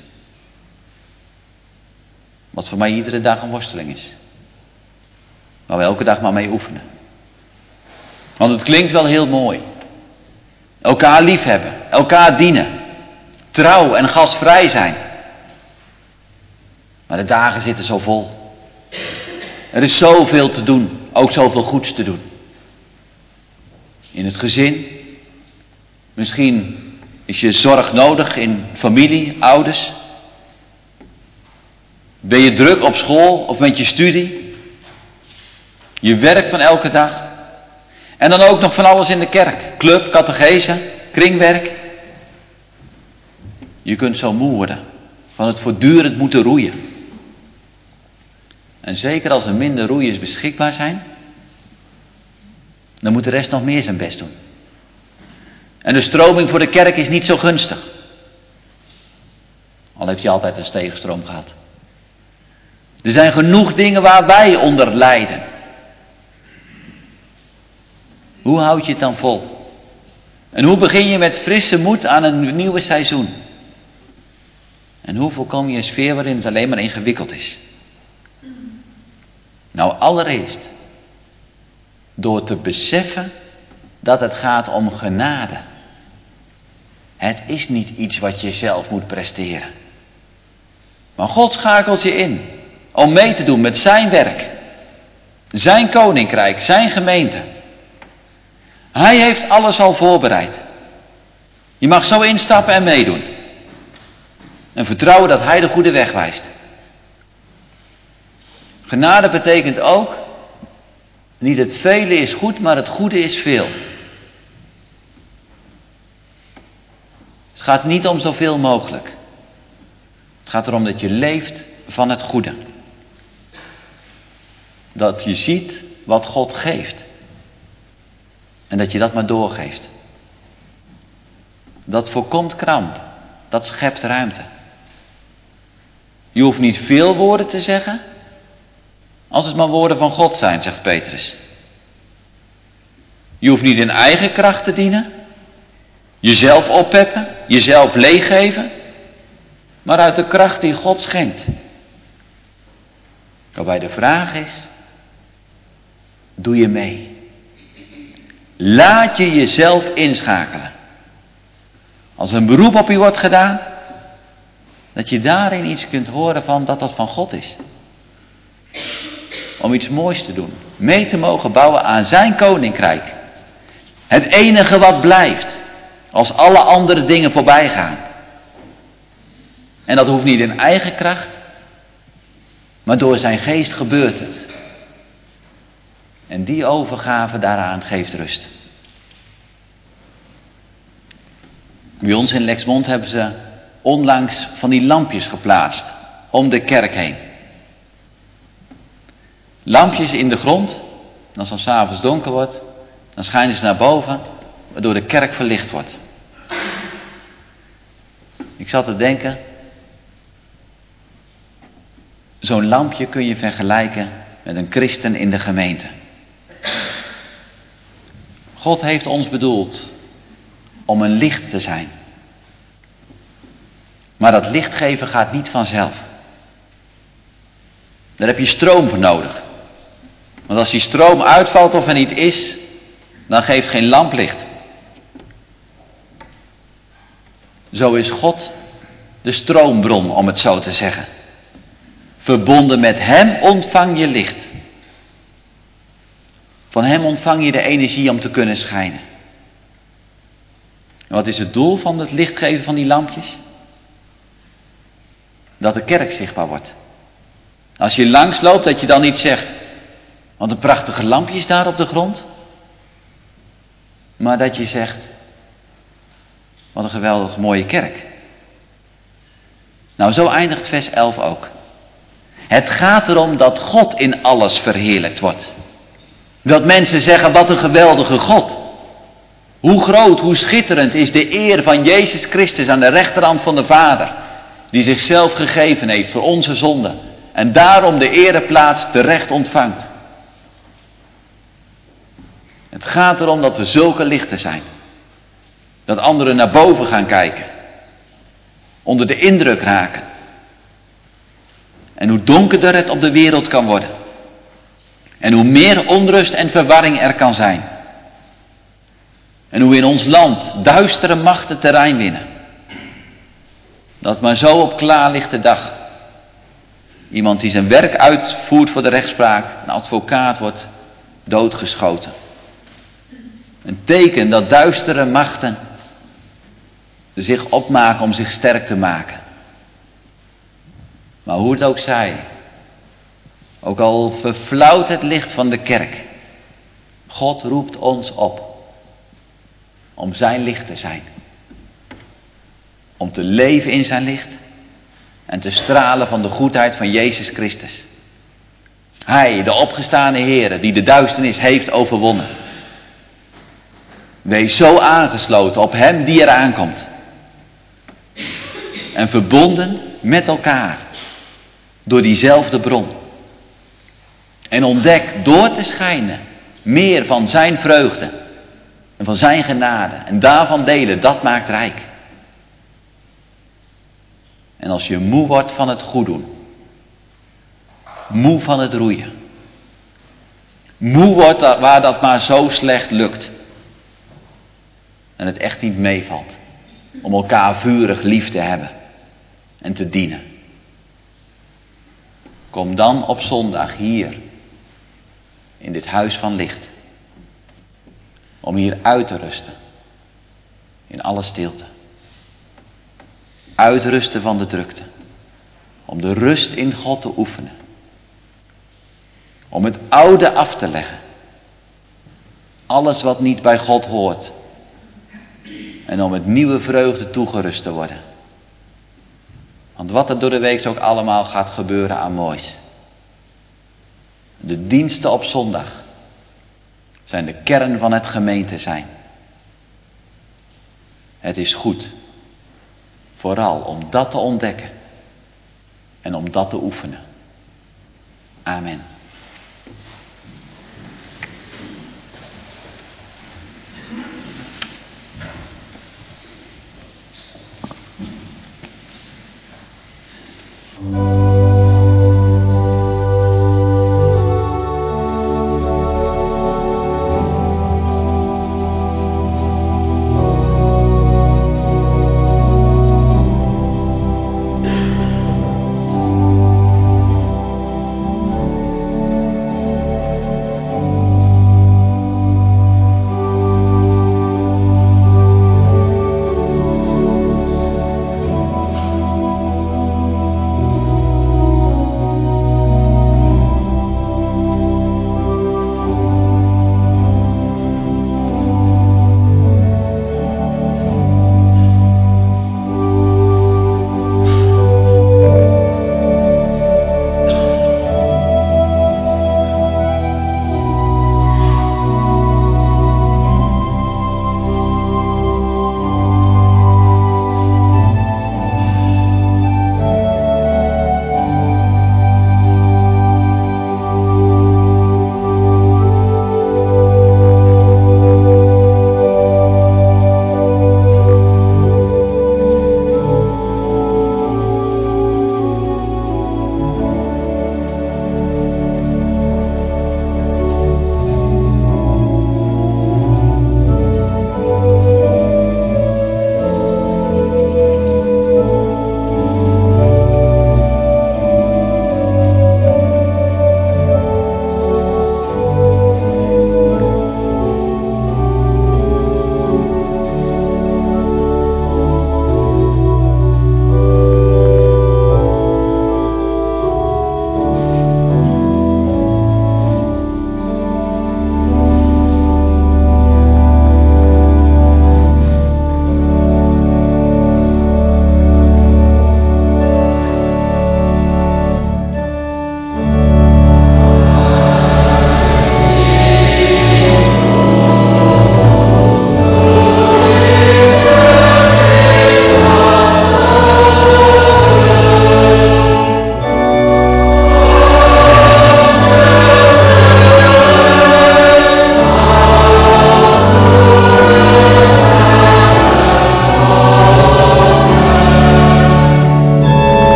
Wat voor mij iedere dag een worsteling is. Waar we elke dag maar mee oefenen. Want het klinkt wel heel mooi. Elkaar liefhebben, elkaar dienen. Trouw en gastvrij zijn. Maar de dagen zitten zo vol. Er is zoveel te doen, ook zoveel goeds te doen. In het gezin. Misschien is je zorg nodig in familie, ouders. Ben je druk op school of met je studie? Je werk van elke dag. En dan ook nog van alles in de kerk. Club, catechese, kringwerk. Je kunt zo moe worden van het voortdurend moeten roeien. En zeker als er minder roeiers beschikbaar zijn, dan moet de rest nog meer zijn best doen. En de stroming voor de kerk is niet zo gunstig. Al heeft hij altijd een tegenstroom gehad. Er zijn genoeg dingen waar wij onder lijden. Hoe houd je het dan vol? En hoe begin je met frisse moed aan een nieuwe seizoen? En hoe voorkom je een sfeer waarin het alleen maar ingewikkeld is? Nou, allereerst door te beseffen dat het gaat om genade. Het is niet iets wat je zelf moet presteren. Maar God schakelt je in om mee te doen met zijn werk. Zijn koninkrijk, zijn gemeente. Hij heeft alles al voorbereid. Je mag zo instappen en meedoen. En vertrouwen dat hij de goede weg wijst. Genade betekent ook, niet het vele is goed, maar het goede is veel. Het gaat niet om zoveel mogelijk. Het gaat erom dat je leeft van het goede. Dat je ziet wat God geeft. En dat je dat maar doorgeeft. Dat voorkomt kramp. Dat schept ruimte. Je hoeft niet veel woorden te zeggen, als het maar woorden van God zijn, zegt Petrus. Je hoeft niet in eigen kracht te dienen, jezelf oppeppen, jezelf leeggeven, maar uit de kracht die God schenkt. Waarbij de vraag is, doe je mee? Laat je jezelf inschakelen. Als een beroep op je wordt gedaan, dat je daarin iets kunt horen van dat dat van God is. Om iets moois te doen. Mee te mogen bouwen aan zijn koninkrijk. Het enige wat blijft. Als alle andere dingen voorbij gaan. En dat hoeft niet in eigen kracht. Maar door zijn geest gebeurt het. En die overgave daaraan geeft rust. Bij ons in Lexmond hebben ze onlangs van die lampjes geplaatst. Om de kerk heen. Lampjes in de grond. En als het 's avonds donker wordt, dan schijnen ze naar boven. Waardoor de kerk verlicht wordt. Ik zat te denken. Zo'n lampje kun je vergelijken met een christen in de gemeente. God heeft ons bedoeld om een licht te zijn. Maar dat lichtgeven gaat niet vanzelf. Daar heb je stroom voor nodig. Want als die stroom uitvalt of er niet is, dan geeft geen lamp licht. Zo is God de stroombron, om het zo te zeggen. Verbonden met hem ontvang je licht. Van hem ontvang je de energie om te kunnen schijnen. En wat is het doel van het lichtgeven van die lampjes? Dat de kerk zichtbaar wordt. Als je langs loopt, dat je dan niet zegt, wat een prachtige lampjes daar op de grond. Maar dat je zegt, wat een geweldig mooie kerk. Nou, zo eindigt vers 11 ook. Het gaat erom dat God in alles verheerlijkt wordt. Dat mensen zeggen, wat een geweldige God. Hoe groot, hoe schitterend is de eer van Jezus Christus aan de rechterhand van de Vader. Die zichzelf gegeven heeft voor onze zonden. En daarom de ereplaats terecht ontvangt. Het gaat erom dat we zulke lichten zijn. Dat anderen naar boven gaan kijken. Onder de indruk raken. En hoe donkerder het op de wereld kan worden. En hoe meer onrust en verwarring er kan zijn. En hoe in ons land duistere machten terrein winnen. Dat maar zo op klaarlichte dag. Iemand die zijn werk uitvoert voor de rechtspraak, een advocaat, wordt doodgeschoten. Een teken dat duistere machten zich opmaken om zich sterk te maken. Maar hoe het ook zij, ook al verflauwt het licht van de kerk, God roept ons op om zijn licht te zijn. Om te leven in zijn licht en te stralen van de goedheid van Jezus Christus. Hij, de opgestane Heere, die de duisternis heeft overwonnen. Wees zo aangesloten op hem die eraan komt. En verbonden met elkaar door diezelfde bron. En ontdek door te schijnen meer van zijn vreugde en van zijn genade. En daarvan delen, dat maakt rijk. En als je moe wordt van het goed doen, moe van het roeien, moe wordt waar dat maar zo slecht lukt en het echt niet meevalt om elkaar vurig lief te hebben en te dienen. Kom dan op zondag hier in dit huis van licht om hier uit te rusten in alle stilte. Uitrusten van de drukte. Om de rust in God te oefenen. Om het oude af te leggen. Alles wat niet bij God hoort. En om het nieuwe vreugde toegerust te worden. Want wat er door de week ook allemaal gaat gebeuren aan moois. De diensten op zondag zijn de kern van het gemeente zijn. Het is goed. Vooral om dat te ontdekken. En om dat te oefenen. Amen.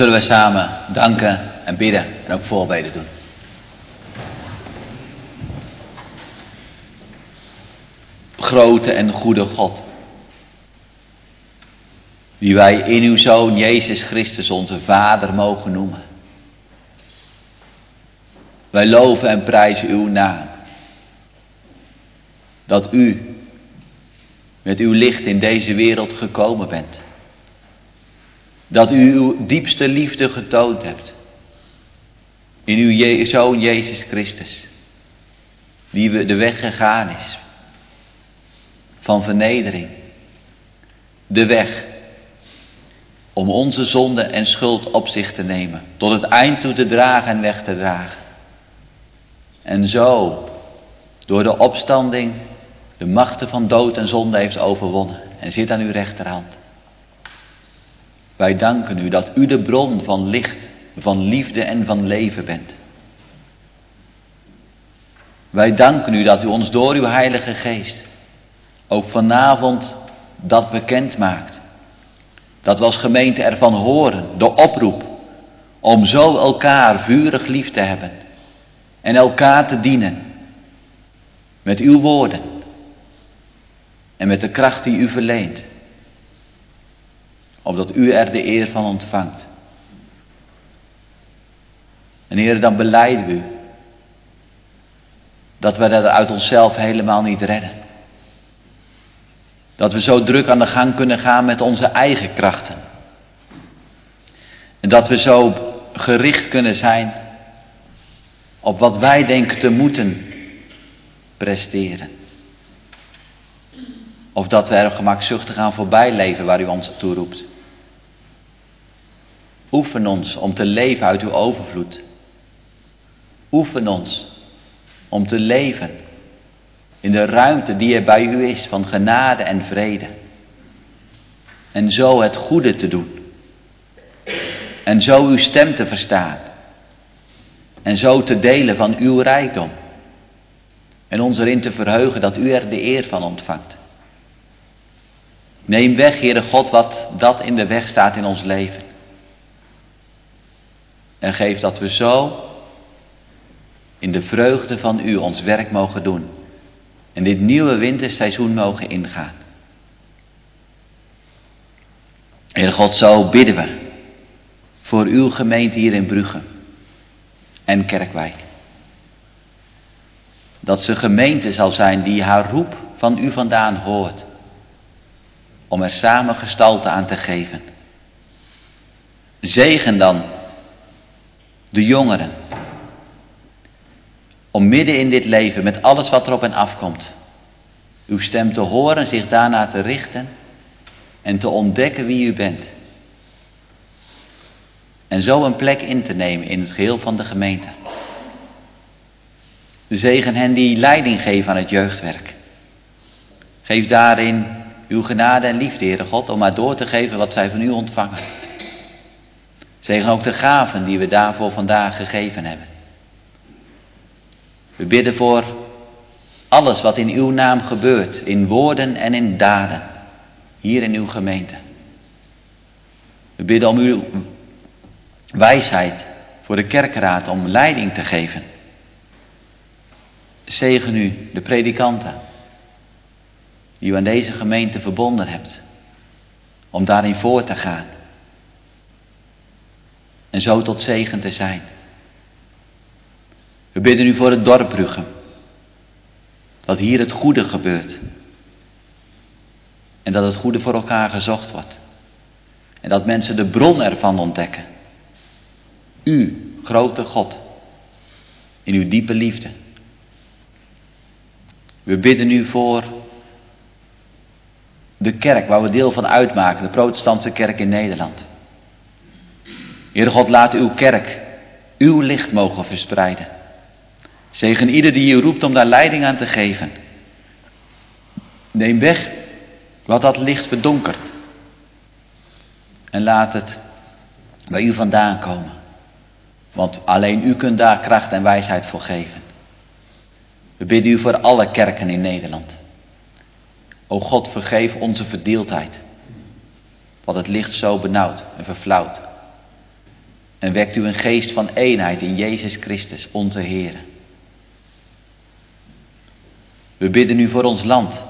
zullen we samen danken en bidden en ook voorbeden doen. Grote en goede God, die wij in uw Zoon Jezus Christus onze Vader mogen noemen. Wij loven en prijzen uw naam. Dat u met uw licht in deze wereld gekomen bent. Dat u uw diepste liefde getoond hebt. In uw Zoon Jezus Christus. Die de weg gegaan is. Van vernedering. De weg om onze zonde en schuld op zich te nemen. Tot het eind toe te dragen en weg te dragen. En zo, door de opstanding, de machten van dood en zonde heeft overwonnen. En zit aan uw rechterhand. Wij danken u dat u de bron van licht, van liefde en van leven bent. Wij danken u dat u ons door uw Heilige Geest ook vanavond dat bekend maakt. Dat we als gemeente ervan horen, de oproep om zo elkaar vurig lief te hebben en elkaar te dienen met uw woorden en met de kracht die u verleent, opdat u er de eer van ontvangt. En Heer, dan belijden we u dat we dat uit onszelf helemaal niet redden. Dat we zo druk aan de gang kunnen gaan met onze eigen krachten. En dat we zo gericht kunnen zijn op wat wij denken te moeten presteren. Of dat we er gemakzuchtig aan voorbij leven waar u ons toe roept. Oefen ons om te leven uit uw overvloed. Oefen ons om te leven in de ruimte die er bij u is van genade en vrede. En zo het goede te doen. En zo uw stem te verstaan. En zo te delen van uw rijkdom. En ons erin te verheugen dat u er de eer van ontvangt. Neem weg, Heere God, wat dat in de weg staat in ons leven. En geef dat we zo in de vreugde van u ons werk mogen doen. En dit nieuwe winterseizoen mogen ingaan. Heer God, zo bidden we voor uw gemeente hier in Brugge en Kerkwijk. Dat ze gemeente zal zijn die haar roep van u vandaan hoort. Om er samen gestalte aan te geven. Zegen dan de jongeren. Om midden in dit leven, met alles wat erop en afkomt, uw stem te horen, zich daarna te richten en te ontdekken wie u bent. En zo een plek in te nemen in het geheel van de gemeente. Zegen hen die leiding geven aan het jeugdwerk. Geef daarin uw genade en liefde, Heere God, om maar door te geven wat zij van u ontvangen. Zegen ook de gaven die we daarvoor vandaag gegeven hebben. We bidden voor alles wat in uw naam gebeurt, in woorden en in daden, hier in uw gemeente. We bidden om uw wijsheid voor de kerkraad om leiding te geven. Zegen u de predikanten die u aan deze gemeente verbonden hebt, om daarin voor te gaan en zo tot zegen te zijn. We bidden u voor het dorp Brugge, dat hier het goede gebeurt en dat het goede voor elkaar gezocht wordt en dat mensen de bron ervan ontdekken. U, grote God, in uw diepe liefde. We bidden u voor de kerk waar we deel van uitmaken, de protestantse kerk in Nederland. Heere God, laat uw kerk uw licht mogen verspreiden. Zegen ieder die u roept om daar leiding aan te geven. Neem weg wat dat licht verdonkert. En laat het bij u vandaan komen. Want alleen u kunt daar kracht en wijsheid voor geven. We bidden u voor alle kerken in Nederland. O God, vergeef onze verdeeldheid. Wat het licht zo benauwt en verflauwt. En wekt u een geest van eenheid in Jezus Christus, onze Heer. We bidden u voor ons land.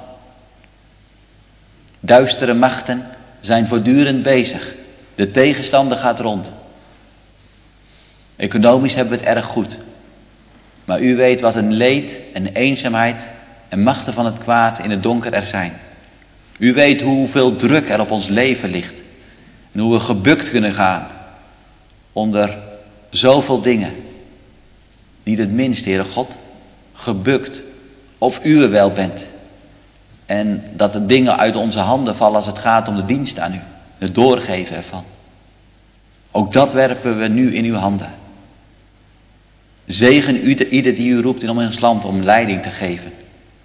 Duistere machten zijn voortdurend bezig. De tegenstander gaat rond. Economisch hebben we het erg goed. Maar u weet wat een leed en eenzaamheid en machten van het kwaad in het donker er zijn. U weet hoeveel druk er op ons leven ligt. En hoe we gebukt kunnen gaan onder zoveel dingen. Niet het minst, Heere God, gebukt of u er wel bent. En dat de dingen uit onze handen vallen als het gaat om de dienst aan u. Het doorgeven ervan. Ook dat werpen we nu in uw handen. Zegen ieder die u roept in ons land om leiding te geven.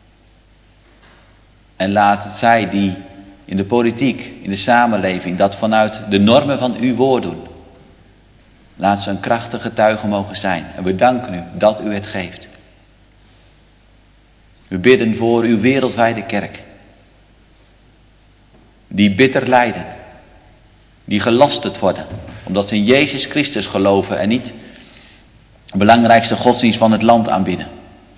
En laat het zij die in de politiek, in de samenleving, dat vanuit de normen van uw woord doen. Laat ze een krachtige getuige mogen zijn. En we danken u dat u het geeft. We bidden voor uw wereldwijde kerk. Die bitter lijden. Die gelasterd worden. Omdat ze in Jezus Christus geloven en niet de belangrijkste godsdienst van het land aanbidden.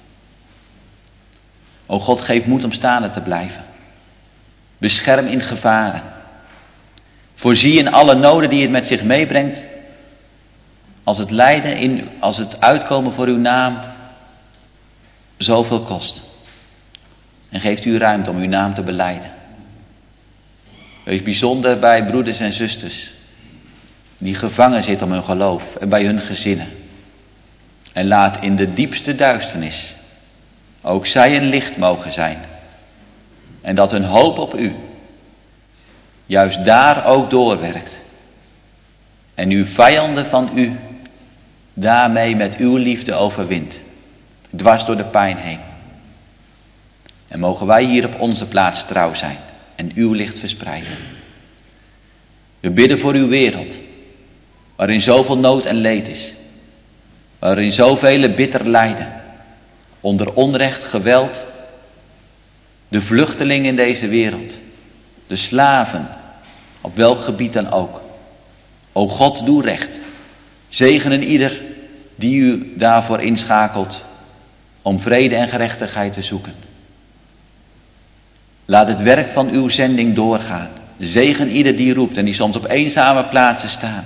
O God, geef moed om staande te blijven. Bescherm in gevaren. Voorzie in alle noden die het met zich meebrengt. Als het lijden, als het uitkomen voor uw naam zoveel kost. En geeft u ruimte om uw naam te belijden. Wees bijzonder bij broeders en zusters die gevangen zitten om hun geloof en bij hun gezinnen. En laat in de diepste duisternis ook zij een licht mogen zijn. En dat hun hoop op u juist daar ook doorwerkt. En uw vijanden van u daarmee met uw liefde overwint. Dwars door de pijn heen. En mogen wij hier op onze plaats trouw zijn en uw licht verspreiden. We bidden voor uw wereld, waarin zoveel nood en leed is. Waarin zoveel bitter lijden, onder onrecht, geweld, de vluchtelingen in deze wereld, de slaven, op welk gebied dan ook. O God, doe recht. Zegenen ieder die u daarvoor inschakelt om vrede en gerechtigheid te zoeken. Laat het werk van uw zending doorgaan. Zegen ieder die roept en die soms op eenzame plaatsen staan.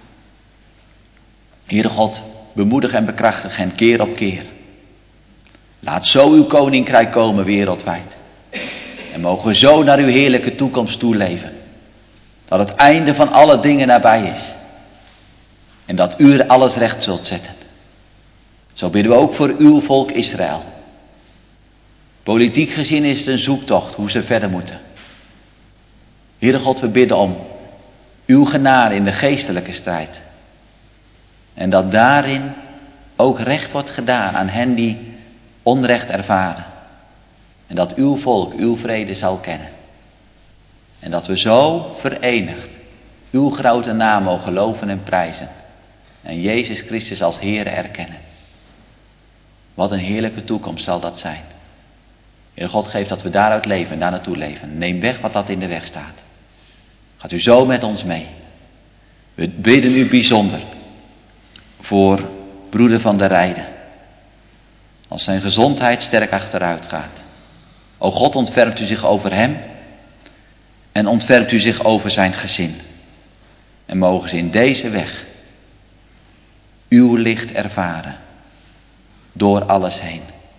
Heere God, bemoedig en bekrachtig hen keer op keer. Laat zo uw koninkrijk komen wereldwijd. En mogen we zo naar uw heerlijke toekomst toeleven. Dat het einde van alle dingen nabij is. En dat u er alles recht zult zetten. Zo bidden we ook voor uw volk Israël. Politiek gezien is het een zoektocht hoe ze verder moeten. Heere God, we bidden om uw genade in de geestelijke strijd. En dat daarin ook recht wordt gedaan aan hen die onrecht ervaren. En dat uw volk uw vrede zal kennen. En dat we zo verenigd uw grote naam mogen loven en prijzen. En Jezus Christus als Heer erkennen. Wat een heerlijke toekomst zal dat zijn. Heer God, geeft dat we daaruit leven en daar naartoe leven. Neem weg wat dat in de weg staat. Gaat u zo met ons mee. We bidden u bijzonder voor broeder Van der Rijden. Als zijn gezondheid sterk achteruit gaat. O God, ontfermt u zich over hem. En ontfermt u zich over zijn gezin. En mogen ze in deze weg uw licht ervaren. Door alles heen.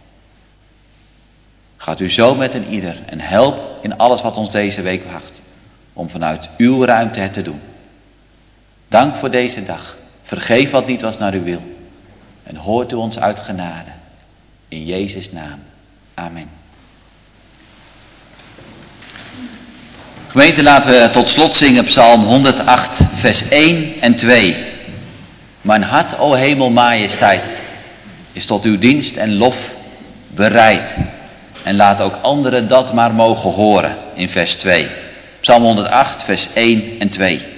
Gaat u zo met een ieder en help in alles wat ons deze week wacht. Om vanuit uw ruimte het te doen. Dank voor deze dag. Vergeef wat niet was naar uw wil. En hoort u ons uit genade. In Jezus' naam. Amen. Gemeente, laten we tot slot zingen Psalm 108 vers 1 en 2. Mijn hart, o hemel majesteit, is tot uw dienst en lof bereid. En laat ook anderen dat maar mogen horen in vers 2. Psalm 108 vers 1 en 2.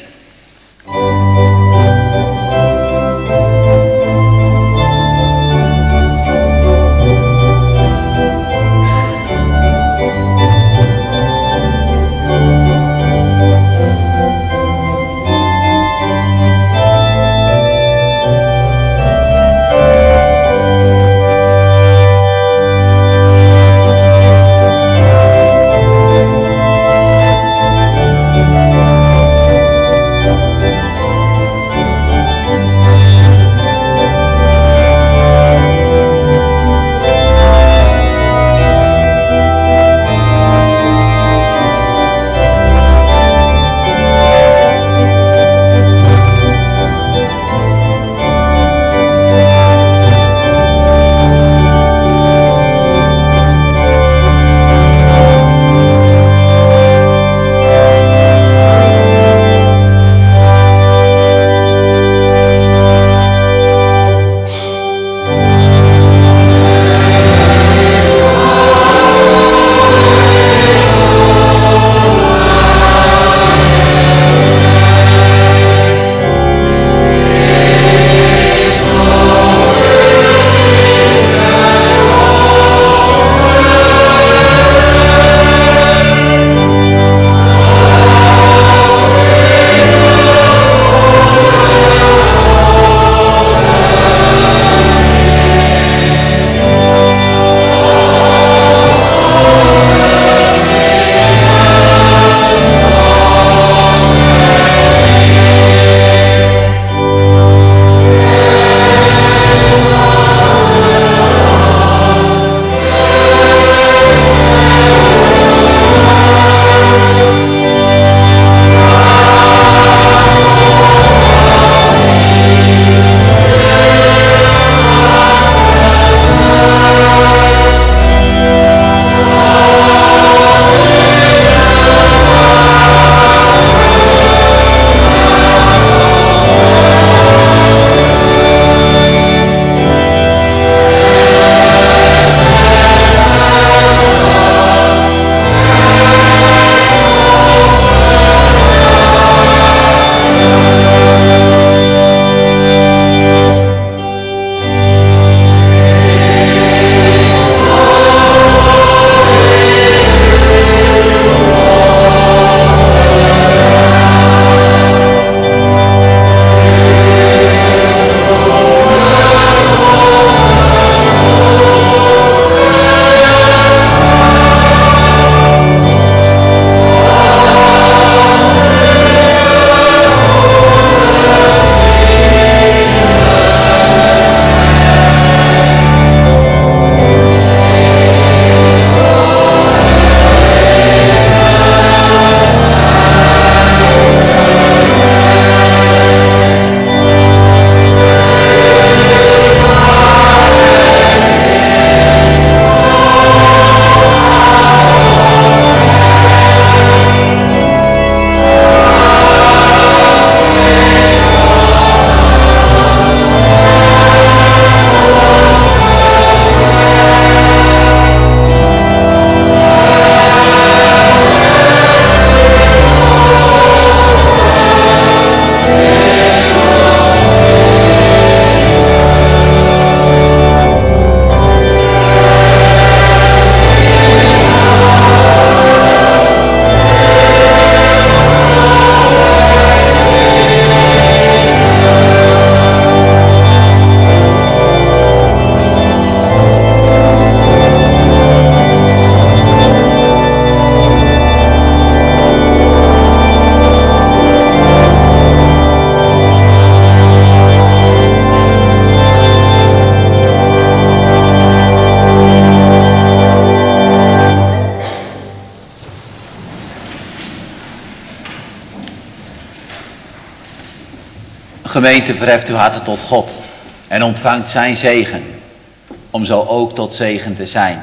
Gemeente, verheft uw harten tot God en ontvangt zijn zegen, om zo ook tot zegen te zijn.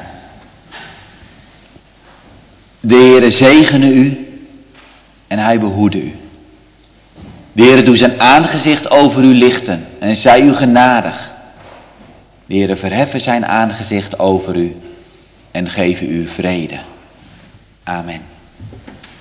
De Heere zegene u en hij behoede u. De Heere doe zijn aangezicht over u lichten en zij u genadig. De Heere verheffen zijn aangezicht over u en geven u vrede. Amen.